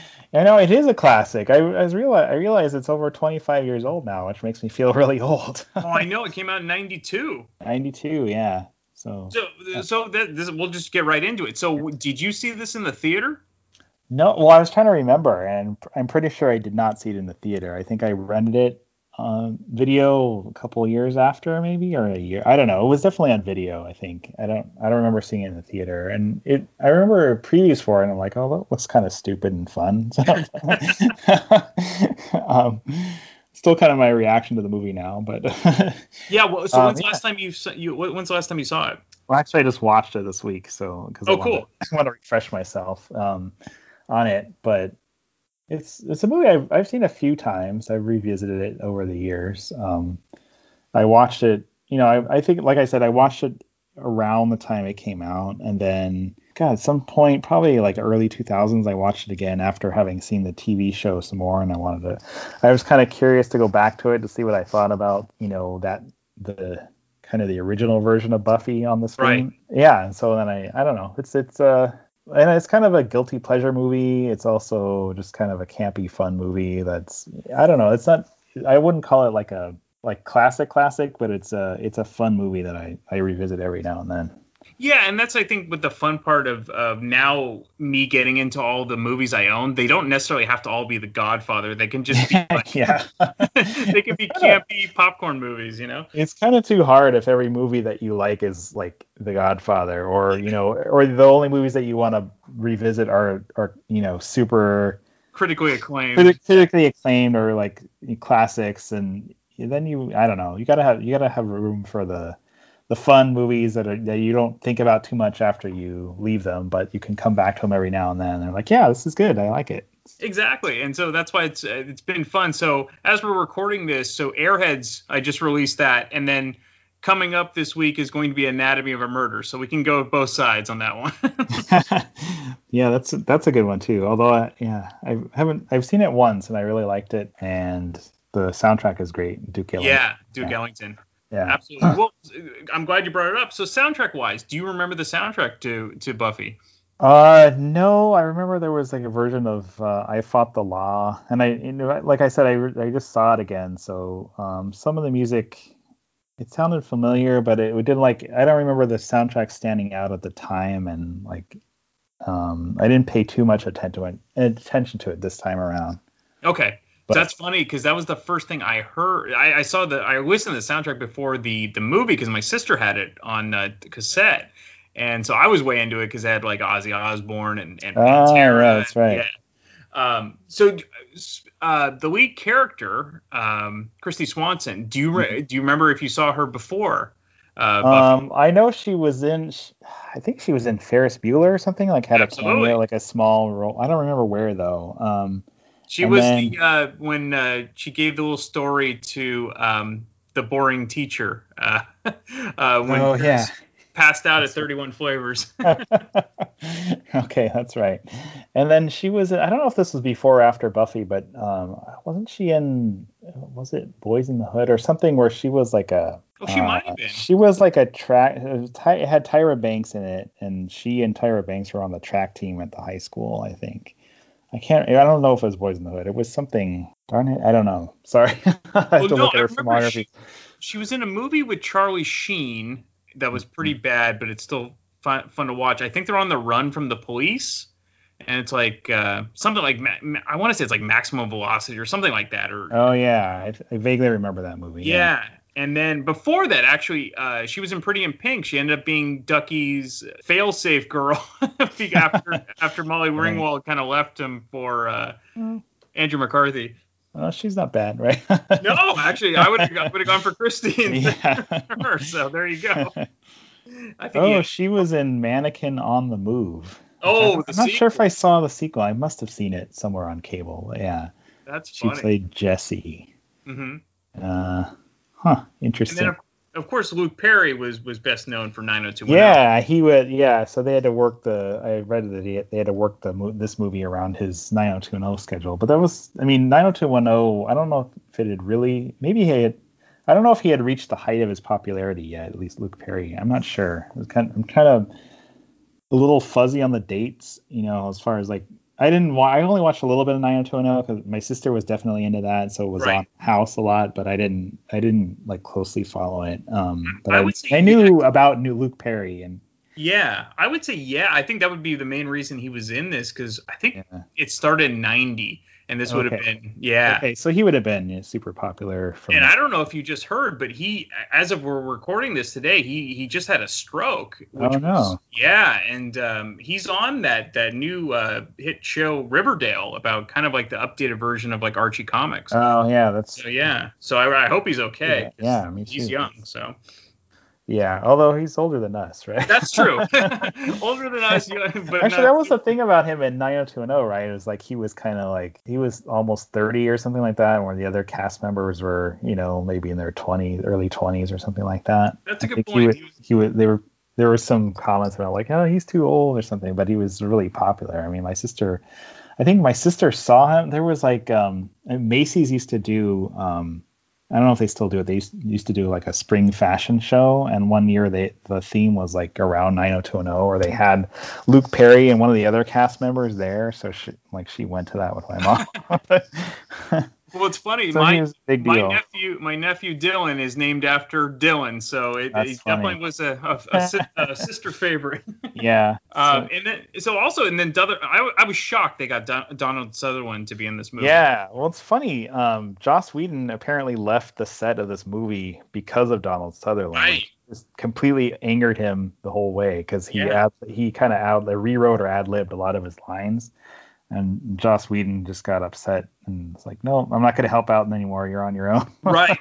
I know it is a classic. I, I was realize I realize it's over twenty-five years old now, which makes me feel really old.
Oh, I know. It came out in ninety-two.
ninety-two, yeah. So
So, so that, this, we'll just get right into it. So, did you see this in the theater?
No. Well, I was trying to remember, and I'm pretty sure I did not see it in the theater. I think I rented it on video a couple of years after, maybe, or a year. I don't know. It was definitely on video, I think. I don't I don't remember seeing it in the theater. And it I remember previews for it, and I'm like, oh, that looks kind of stupid and fun. um, still kind of my reaction to the movie now, but
yeah. Well, so
um,
when's the
yeah.
last time you saw- you when's the last time you saw it?
Well, actually, I just watched it this week, so because
Oh,
I, want
cool.
to- I want to refresh myself um, on it. But it's it's a movie I've I've seen a few times. I've revisited it over the years. Um, I watched it, you know, I, I think, like I said, I watched it around the time it came out, and then, God, at some point, probably like early two thousands, I watched it again after having seen the T V show some more, and I wanted to. I was kind of curious to go back to it to see what I thought about, you know, that the. kind of the original version of Buffy on the screen. Right. Yeah, and so then I I don't know. It's it's uh and it's kind of a guilty pleasure movie. It's also just kind of a campy fun movie that's I don't know. It's not I wouldn't call it like a like classic classic, but it's a it's a fun movie that I I revisit every now and then.
Yeah, and that's, I think, with the fun part of, of now me getting into all the movies I own. They don't necessarily have to all be The Godfather. They can just be like,
yeah.
they can be campy popcorn movies, you know?
It's kind of too hard if every movie that you like is like The Godfather, or, you know, or the only movies that you want to revisit are, are, you know, super
critically acclaimed,
criti- critically acclaimed, or like classics. And then you, I don't know, you gotta have, you gotta have room for the, the fun movies that are that you don't think about too much after you leave them, but you can come back to them every now and then. And they're like, yeah, this is good. I like it.
Exactly. And so that's why it's uh, it's been fun. So as we're recording this, so Airheads, I just released that. And then coming up this week is going to be Anatomy of a Murder. So we can go both sides on that one.
Yeah, that's that's a good one too. Although, I, yeah, I haven't I've seen it once and I really liked it. And the soundtrack is great. Duke Ellington.
Yeah, Duke
yeah.
Ellington.
Yeah,
absolutely. Well, I'm glad you brought it up. So soundtrack wise, do you remember the soundtrack to to Buffy?
Uh, no, I remember there was like a version of uh, I Fought the Law, and I, you know, like I said, I, I just saw it again. So um, some of the music, it sounded familiar, but it, it didn't like. I don't remember the soundtrack standing out at the time, and like um, I didn't pay too much attention to it, attention to it this time around.
Okay.
But,
so that's funny because that was the first thing I heard. I, I saw the I listened to the soundtrack before the the movie because my sister had it on uh, cassette, and so I was way into it because it had like Ozzy Osbourne and and
oh,
Pantera.
Right, that's right.
Yeah. Um. So uh, the lead character, um, Christy Swanson. Do you re- do you remember if you saw her before? Uh,
um, I know she was in. I think she was in Ferris Bueller or something. Like had
Absolutely.
a cameo, like a small role. I don't remember where though. Um.
She
and
was
then,
the uh, when uh, she gave the little story to um, the boring teacher uh, uh, when
oh, yeah.
passed out at thirty-one Flavors.
Okay, that's right. And then she was. I don't know if this was before or after Buffy, but um, wasn't she in? Was it Boys in the Hood or something where she was like a?
Oh, she
uh,
might have been.
She was like a track. It, was Ty, it had Tyra Banks in it, and she and Tyra Banks were on the track team at the high school, I think. I can't. I don't know if it was Boys in the Hood. It was something. Darn it. I don't know. Sorry. I have
well,
to
no,
look at her
I remember
filmography.
she, she was in a movie with Charlie Sheen that was pretty bad, but it's still fun, fun to watch. I think they're on the run from the police, and it's like uh, something like I want to say it's like Maximum Velocity or something like that. Or
Oh yeah, I, I vaguely remember that movie.
yeah. yeah. And then before that, actually, uh, she was in Pretty in Pink. She ended up being Ducky's fail-safe girl after after Molly Ringwald kind of left him for uh,
Mm.
Andrew McCarthy.
Oh, she's not bad, right?
No, actually, I would have would have gone for Christy instead
Yeah.
of her. So there you go. I think
Oh,
he-
she was in Mannequin on the Move.
Oh,
I'm
the
not sure if
sequel.
I saw the sequel. I must have seen it somewhere on cable. Yeah,
That's
she
funny.
played Jessie.
hmm
Uh, huh.
And
Interesting.
then, of, of course, Luke Perry was was best known for nine oh two one oh.
Yeah, he would. Yeah, so they had to work the. I read that he, they had to work the mo- this movie around his nine oh two one oh schedule. But that was, I mean, nine oh two one oh. I don't know if it had really. Maybe he had. I don't know if he had reached the height of his popularity yet. At least Luke Perry. I'm not sure. It was kind. I'm kind of a little fuzzy on the dates. You know, as far as like. I didn't. Wa- I only watched a little bit of nine oh two one oh because my sister was definitely into that, so it was
Right.
on House a lot. But I didn't. I didn't like closely follow it. Um, but
I
I,
would say
I knew about new Luke Perry, and
Yeah, I would say yeah. I think that would be the main reason he was in this, because I think yeah. it started in ninety, and this okay. would have been yeah.
Okay, so he would have been you know, super popular. From
and I don't know if you just heard, but he, as of we're recording this today, he he just had a stroke. Which
oh no!
Was, yeah, and um, he's on that that new uh, hit show Riverdale about kind of like the updated version of like Archie comics.
Oh yeah, that's
so yeah. So I, I hope he's okay.
Yeah, yeah me
too. He's young, so.
Yeah, although he's older than us, right?
That's true. Older than us, but
actually,
not...
that was the thing about him in nine oh two one oh, right? It was like he was kind of like he was almost thirty or something like that, where the other cast members were, you know, maybe in their twenties, early twenties or something like that.
That's a good point.
He was, he was, they were, there were some comments about like, oh, he's too old or something, but he was really popular. I mean, my sister, I think my sister saw him. There was like um, Macy's used to do. Um, I don't know if they still do it. They used, used to do like a spring fashion show, and one year they the theme was like around nine oh two one oh, or they had Luke Perry and one of the other cast members there. So she like she went to that with my mom.
Well, it's funny. So my my nephew, my nephew Dylan is named after Dylan, so it, it definitely was a, a, a, a sister favorite.
Yeah.
Um, and then so also, and then Dother, I, I was shocked they got Don, Donald Sutherland to be in this movie.
Yeah. Well, it's funny. Um, Joss Whedon apparently left the set of this movie because of Donald Sutherland.
Right.
Just completely angered him the whole way because he
yeah.
ad, he kind of out rewrote or ad libbed a lot of his lines. And Joss Whedon just got upset and was like, "No, I'm not going to help out anymore. You're on your own."
Right.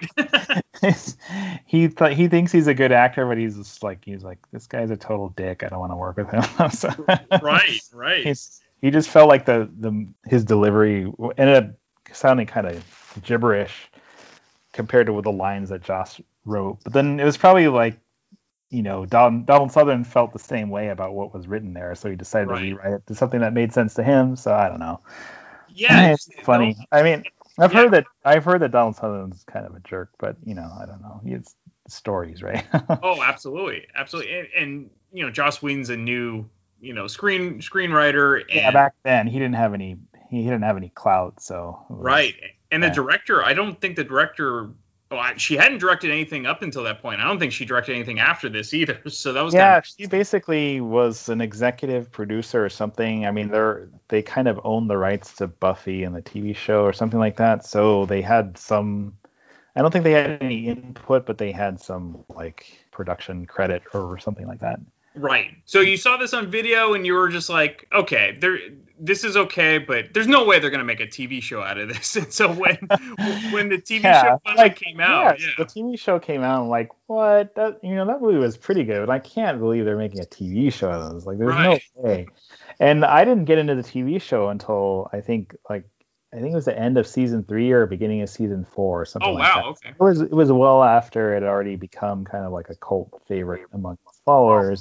he th- he thinks he's a good actor, but he's just like he's like this guy's a total dick. I don't want to work with him. so,
right, right.
He's, he just felt like the the his delivery ended up sounding kind of gibberish compared to the lines that Joss wrote. But then it was probably like. You know, Don, Donald Sutherland felt the same way about what was written there, so he decided right. to rewrite it to something that made sense to him. So I don't know.
Yeah,
it's funny. Know. I mean, I've yeah. heard that I've heard that Donald Sutherland's kind of a jerk, but you know, I don't know. It's stories, right?
Oh, absolutely, absolutely. And, and you know, Joss Whedon's a new, you know, screen screenwriter. And,
yeah, back then he didn't have any he didn't have any clout, so was,
right. And
yeah.
the director, I don't think the director. Well, I, she hadn't directed anything up until that point. I don't think she directed anything after this either. So that was
yeah.
Kind of...
She basically was an executive producer or something. I mean, they're they kind of owned the rights to Buffy and the T V show or something like that. So they had some. I don't think they had any input, but they had some like production credit or something like that.
Right. So you saw this on video and you were just like, okay, there, this is okay, but there's no way they're going to make a T V show out of this. And so when when the T V
yeah,
show finally
like,
came out,
yeah,
yeah.
the T V show came out, I'm like, what? That you know, that movie was pretty good, but I can't believe they're making a T V show out of this. Like, there's
right.
no way. And I didn't get into the T V show until I think like I think it was the end of season three or beginning of season four or something
oh,
like
wow,
that.
Okay.
It was it was well after it had already become kind of like a cult favorite among followers.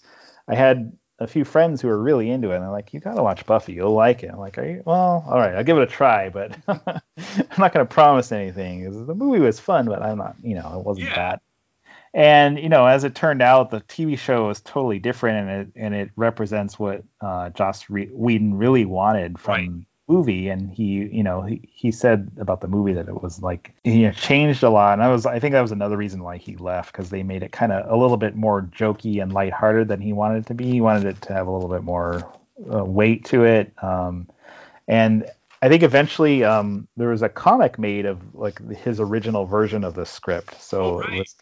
I had a few friends who were really into it, and they're like, "You gotta watch Buffy, you'll like it." I'm like, "Are you? Well, all right, I'll give it a try, but I'm not gonna promise anything." Because the movie was fun, but I'm not, you know, it wasn't
yeah.
that. And you know, as it turned out, the T V show was totally different, and it and it represents what uh, Joss Re- Whedon really wanted from.
Right.
movie, and he you know he, he said about the movie that it was like you know changed a lot, and I was I think that was another reason why he left, because they made it kind of a little bit more jokey and lighthearted than he wanted it to be. He wanted it to have a little bit more uh, weight to it, um, and I think eventually um, there was a comic made of like his original version of the script. So
oh, right.
it was,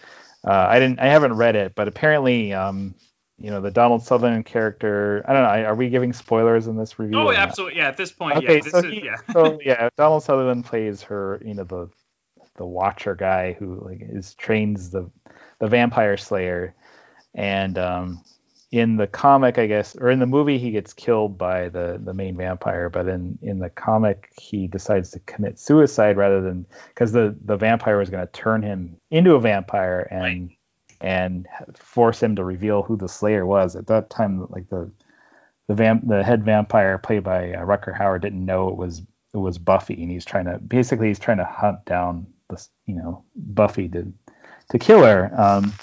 uh, I didn't I haven't read it, but apparently. Um, You know, the Donald Sutherland character. I don't know. Are we giving spoilers in this review?
Oh, absolutely. Yeah, at this point,
okay,
yeah. This
so,
is,
he,
yeah.
so yeah, Donald Sutherland plays her. You know, the the Watcher guy who like is trains the the vampire slayer, and um, in the comic, I guess, or in the movie, he gets killed by the the main vampire. But in in the comic, he decides to commit suicide rather than because the the vampire was going to turn him into a vampire and.
Right.
and force him to reveal who the Slayer was. At that time, like the the vamp, the head vampire played by uh, Rutger Hauer didn't know it was it was Buffy, and he's trying to basically he's trying to hunt down this you know Buffy to to kill her. Um,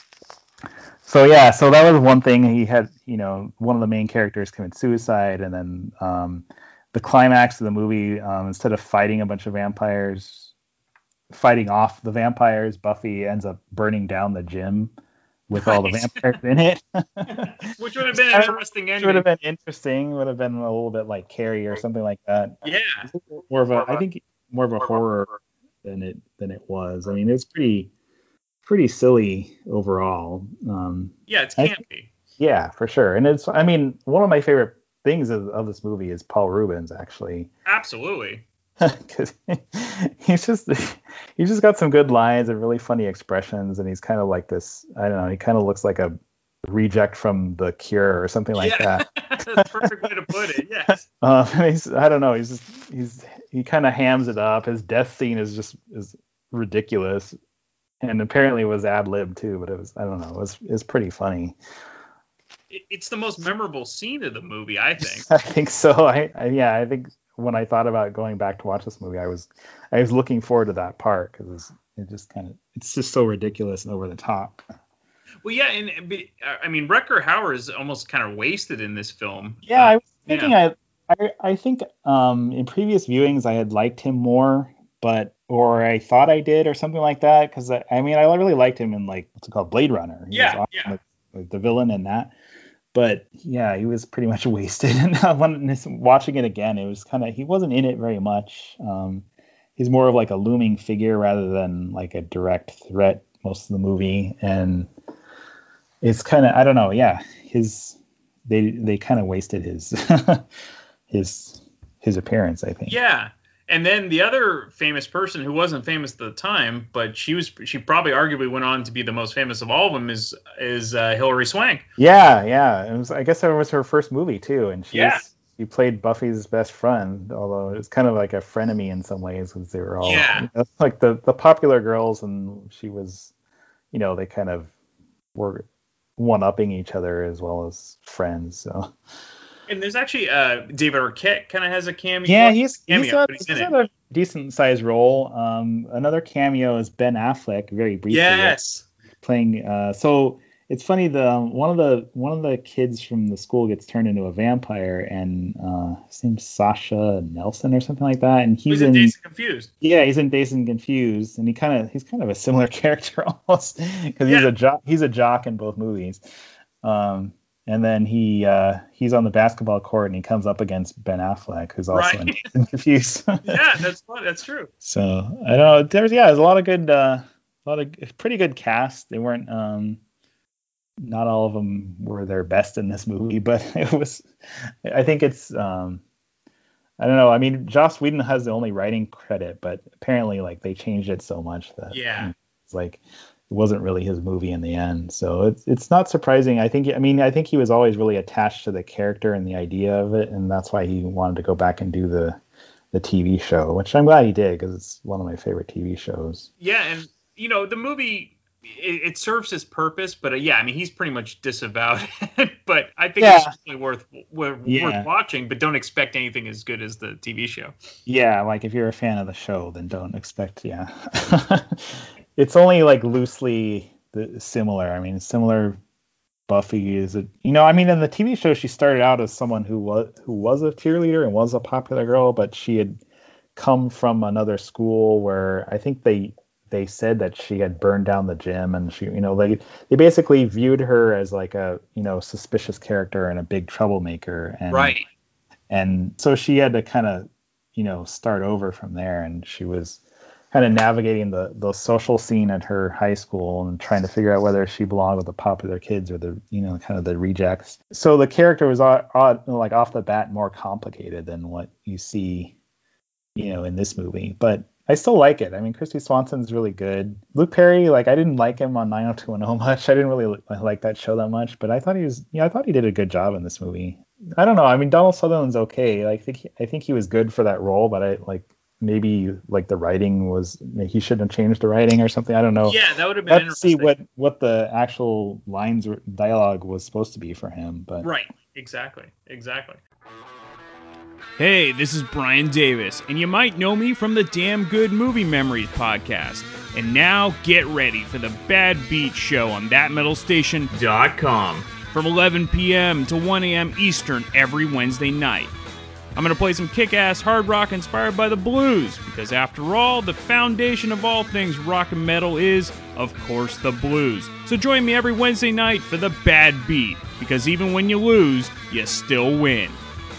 so yeah, so that was one thing. He had you know one of the main characters commit suicide, and then um, the climax of the movie, um, instead of fighting a bunch of vampires, fighting off the vampires, Buffy ends up burning down the gym with all the vampires in it.
Which would have been an interesting
Which
ending.
would have been interesting. Would have been a little bit like Carrie or something like that.
Yeah.
More of a, I think, more of a horror than it than it was. I mean, it's pretty pretty silly overall. Um,
Yeah, it's
I-
campy.
yeah, for sure. And it's, I mean, one of my favorite things of, of this movie is Paul Rubens, actually.
Absolutely.
Because he's just he's just got some good lines and really funny expressions, and he's kind of like this, I don't know, he kind of looks like a reject from The Cure or something like
Yeah.
that.
That's the perfect way to put it. Yes.
Um, he's, I don't know, he's just he's he kind of hams it up. His death scene is just is ridiculous, and apparently was ad lib too. But it was, I don't know, it was it was pretty funny.
It- It's the most memorable scene of the movie, I think.
I think so. I, I yeah, I think when I thought about going back to watch this movie, I was I was looking forward to that part because it just kind of it's just so ridiculous and over the top.
Well, yeah, and and be- I mean, Rutger Hauer is almost kind of wasted in this film.
Yeah, I was
yeah.
thinking I, I I think um in previous viewings I had liked him more, but or I thought I did or something like that, because I, I mean I really liked him in like what's it called, Blade Runner. He
Yeah,
was awesome
yeah.
with, with the villain in that. But yeah, he was pretty much wasted. And when watching it again, it was kind of, he wasn't in it very much. Um, he's more of like a looming figure rather than like a direct threat most of the movie. And it's kind of, I don't know, yeah, his they they kind of wasted his his his appearance, I think.
Yeah. And then the other famous person who wasn't famous at the time, but she was she probably arguably went on to be the most famous of all of them is is uh, Hilary Swank.
Yeah, yeah. It was, I guess it was her first movie too, and she
Yeah.
she played Buffy's best friend, although it's kind of like a frenemy in some ways, because they were all
Yeah.
you know, like the the popular girls, and she was, you know, they kind of were one upping each other as well as friends. So
And there's actually uh, David Arquette kind of has a cameo.
yeah, he's
cameo,
he's got,
but he's
he's
in
got
it.
a decent sized role. Um, another cameo is Ben Affleck, very briefly.
Yes.
Playing uh so it's funny, the um, one of the one of the kids from the school gets turned into a vampire, and uh his name's Sasha Nelson or something like that, and he's
He's in
in
Dazed and Confused.
yeah he's in Dazed and Confused, and he kind of he's kind of a similar character almost, because he's
Yeah.
a jock he's a jock in both movies. Um and then he uh he's on the basketball court, and he comes up against Ben Affleck, who's also in
Right.
Dazed and Confused.
Yeah, that's fun. That's true.
So I don't know. There's yeah, there's a lot of good, uh, a lot of pretty good cast. They weren't, um, not all of them were their best in this movie, but it was. I think it's, um, I don't know. I mean, Joss Whedon has the only writing credit, but apparently, like, they changed it so much that
Yeah.
it's like it wasn't really his movie in the end. So it's it's not surprising. I think I mean I think he was always really attached to the character and the idea of it, and that's why he wanted to go back and do the the T V show, which I'm glad he did, because it's one of my favorite T V shows.
Yeah, and you know the movie it, it serves his purpose, but uh, yeah, I mean he's pretty much disavowed. But I think
Yeah.
it's definitely worth worth,
Yeah.
worth watching. But don't expect anything as good as the T V show.
Yeah, like if you're a fan of the show, then don't expect. Yeah, it's only like loosely the, similar. I mean, similar. Buffy is a, you know, I mean, in the T V show, she started out as someone who was who was a cheerleader and was a popular girl, but she had come from another school where I think they they said that she had burned down the gym, and she, you know, they they basically viewed her as like a, you know, suspicious character and a big troublemaker, and
Right.
and so she had to kind of, you know, start over from there, and she was kind of navigating the the social scene at her high school and trying to figure out whether she belonged with the popular kids or the, you know, kind of the rejects. So the character was odd, odd, like off the bat more complicated than what you see, you know, in this movie. But I still like it. I mean, Christy Swanson's really good. Luke Perry, like I didn't like him on nine oh two one oh much. I didn't really li- like that show that much, but I thought he was, yeah, I thought he did a good job in this movie. I don't know. I mean, Donald Sutherland's okay. Like, I think he, I think he was good for that role, but I like. Maybe like the writing was, he shouldn't have changed the writing or something. I don't know.
Yeah, that would have been
Let's see
interesting.
what what the actual lines or dialogue was supposed to be for him. But
Right. Exactly. Exactly.
Hey, this is Brian Davis, and you might know me from the Damn Good Movie Memories podcast. And now get ready for the Bad Beat Show on that metal station dot com from eleven p.m. to one a.m. Eastern every Wednesday night.
I'm going to play some kick-ass hard rock inspired by the blues, because after all, the foundation of all things rock and metal is, of course, the blues. So join me every Wednesday night for The Bad Beat, because even when you lose, you still win.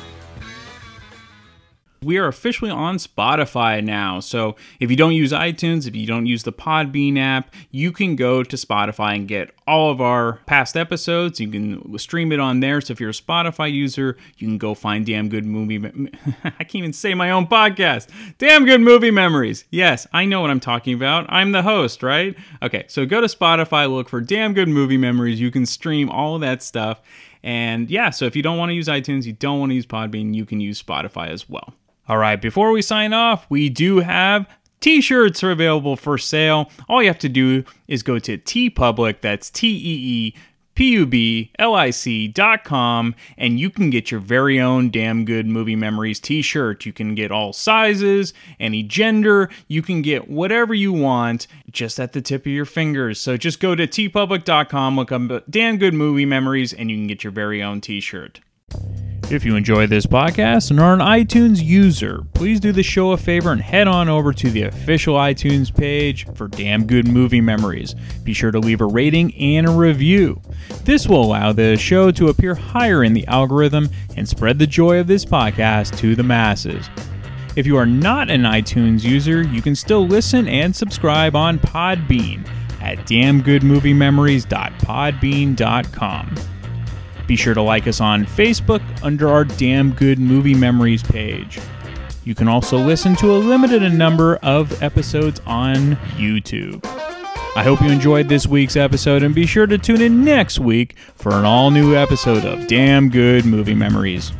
We are officially on Spotify now, so if you don't use iTunes, if you don't use the Podbean app, you can go to Spotify and get all of our past episodes. You can stream it on there, so if you're a Spotify user, you can go find Damn Good Movie... Me- I can't even say my own podcast. Damn Good Movie Memories. Yes, I know what I'm talking about. I'm the host, right? Okay, so go to Spotify, look for Damn Good Movie Memories. You can stream all of that stuff. And yeah, so if you don't want to use iTunes, you don't want to use Podbean, you can use Spotify as well. All right, before we sign off, we do have t-shirts are available for sale. All you have to do is go to TeePublic, that's T E E P U B L I C dot com, and you can get your very own Damn Good Movie Memories t-shirt. You can get all sizes, any gender, you can get whatever you want just at the tip of your fingers. So just go to T Public dot com, look up Damn Good Movie Memories, and you can get your very own t-shirt. If you enjoy this podcast and are an iTunes user, please do the show a favor and head on over to the official iTunes page for Damn Good Movie Memories. Be sure to leave a rating and a review. This will allow the show to appear higher in the algorithm and spread the joy of this podcast to the masses. If you are not an iTunes user, you can still listen and subscribe on Podbean at damn good movie memories dot podbean dot com. Be sure to like us on Facebook under our Damn Good Movie Memories page. You can also listen to a limited number of episodes on YouTube. I hope you enjoyed this week's episode, and be sure to tune in next week for an all-new episode of Damn Good Movie Memories.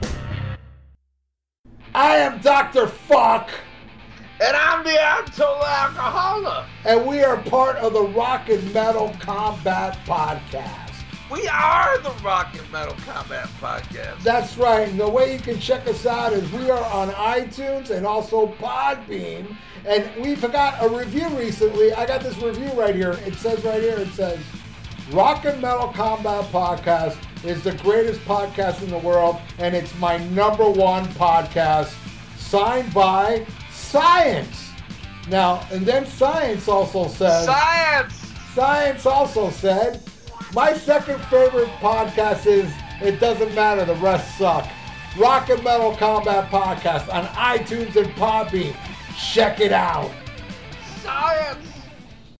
I am Doctor Fuck.
And I'm the Actual Alcoholic.
And we are part of the Rock and Metal Combat Podcast.
We are the Rock and Metal Combat Podcast.
That's right. And the way you can check us out is we are on iTunes and also Podbean. And we forgot a review recently. I got this review right here. It says right here, it says, Rock and Metal Combat Podcast is the greatest podcast in the world, and it's my number one podcast, signed by Science. Now, and then Science also says...
Science!
Science also said... My second favorite podcast is It Doesn't Matter, the rest suck. Rock and Metal Combat Podcast on iTunes and Podbean. Check it out.
Science!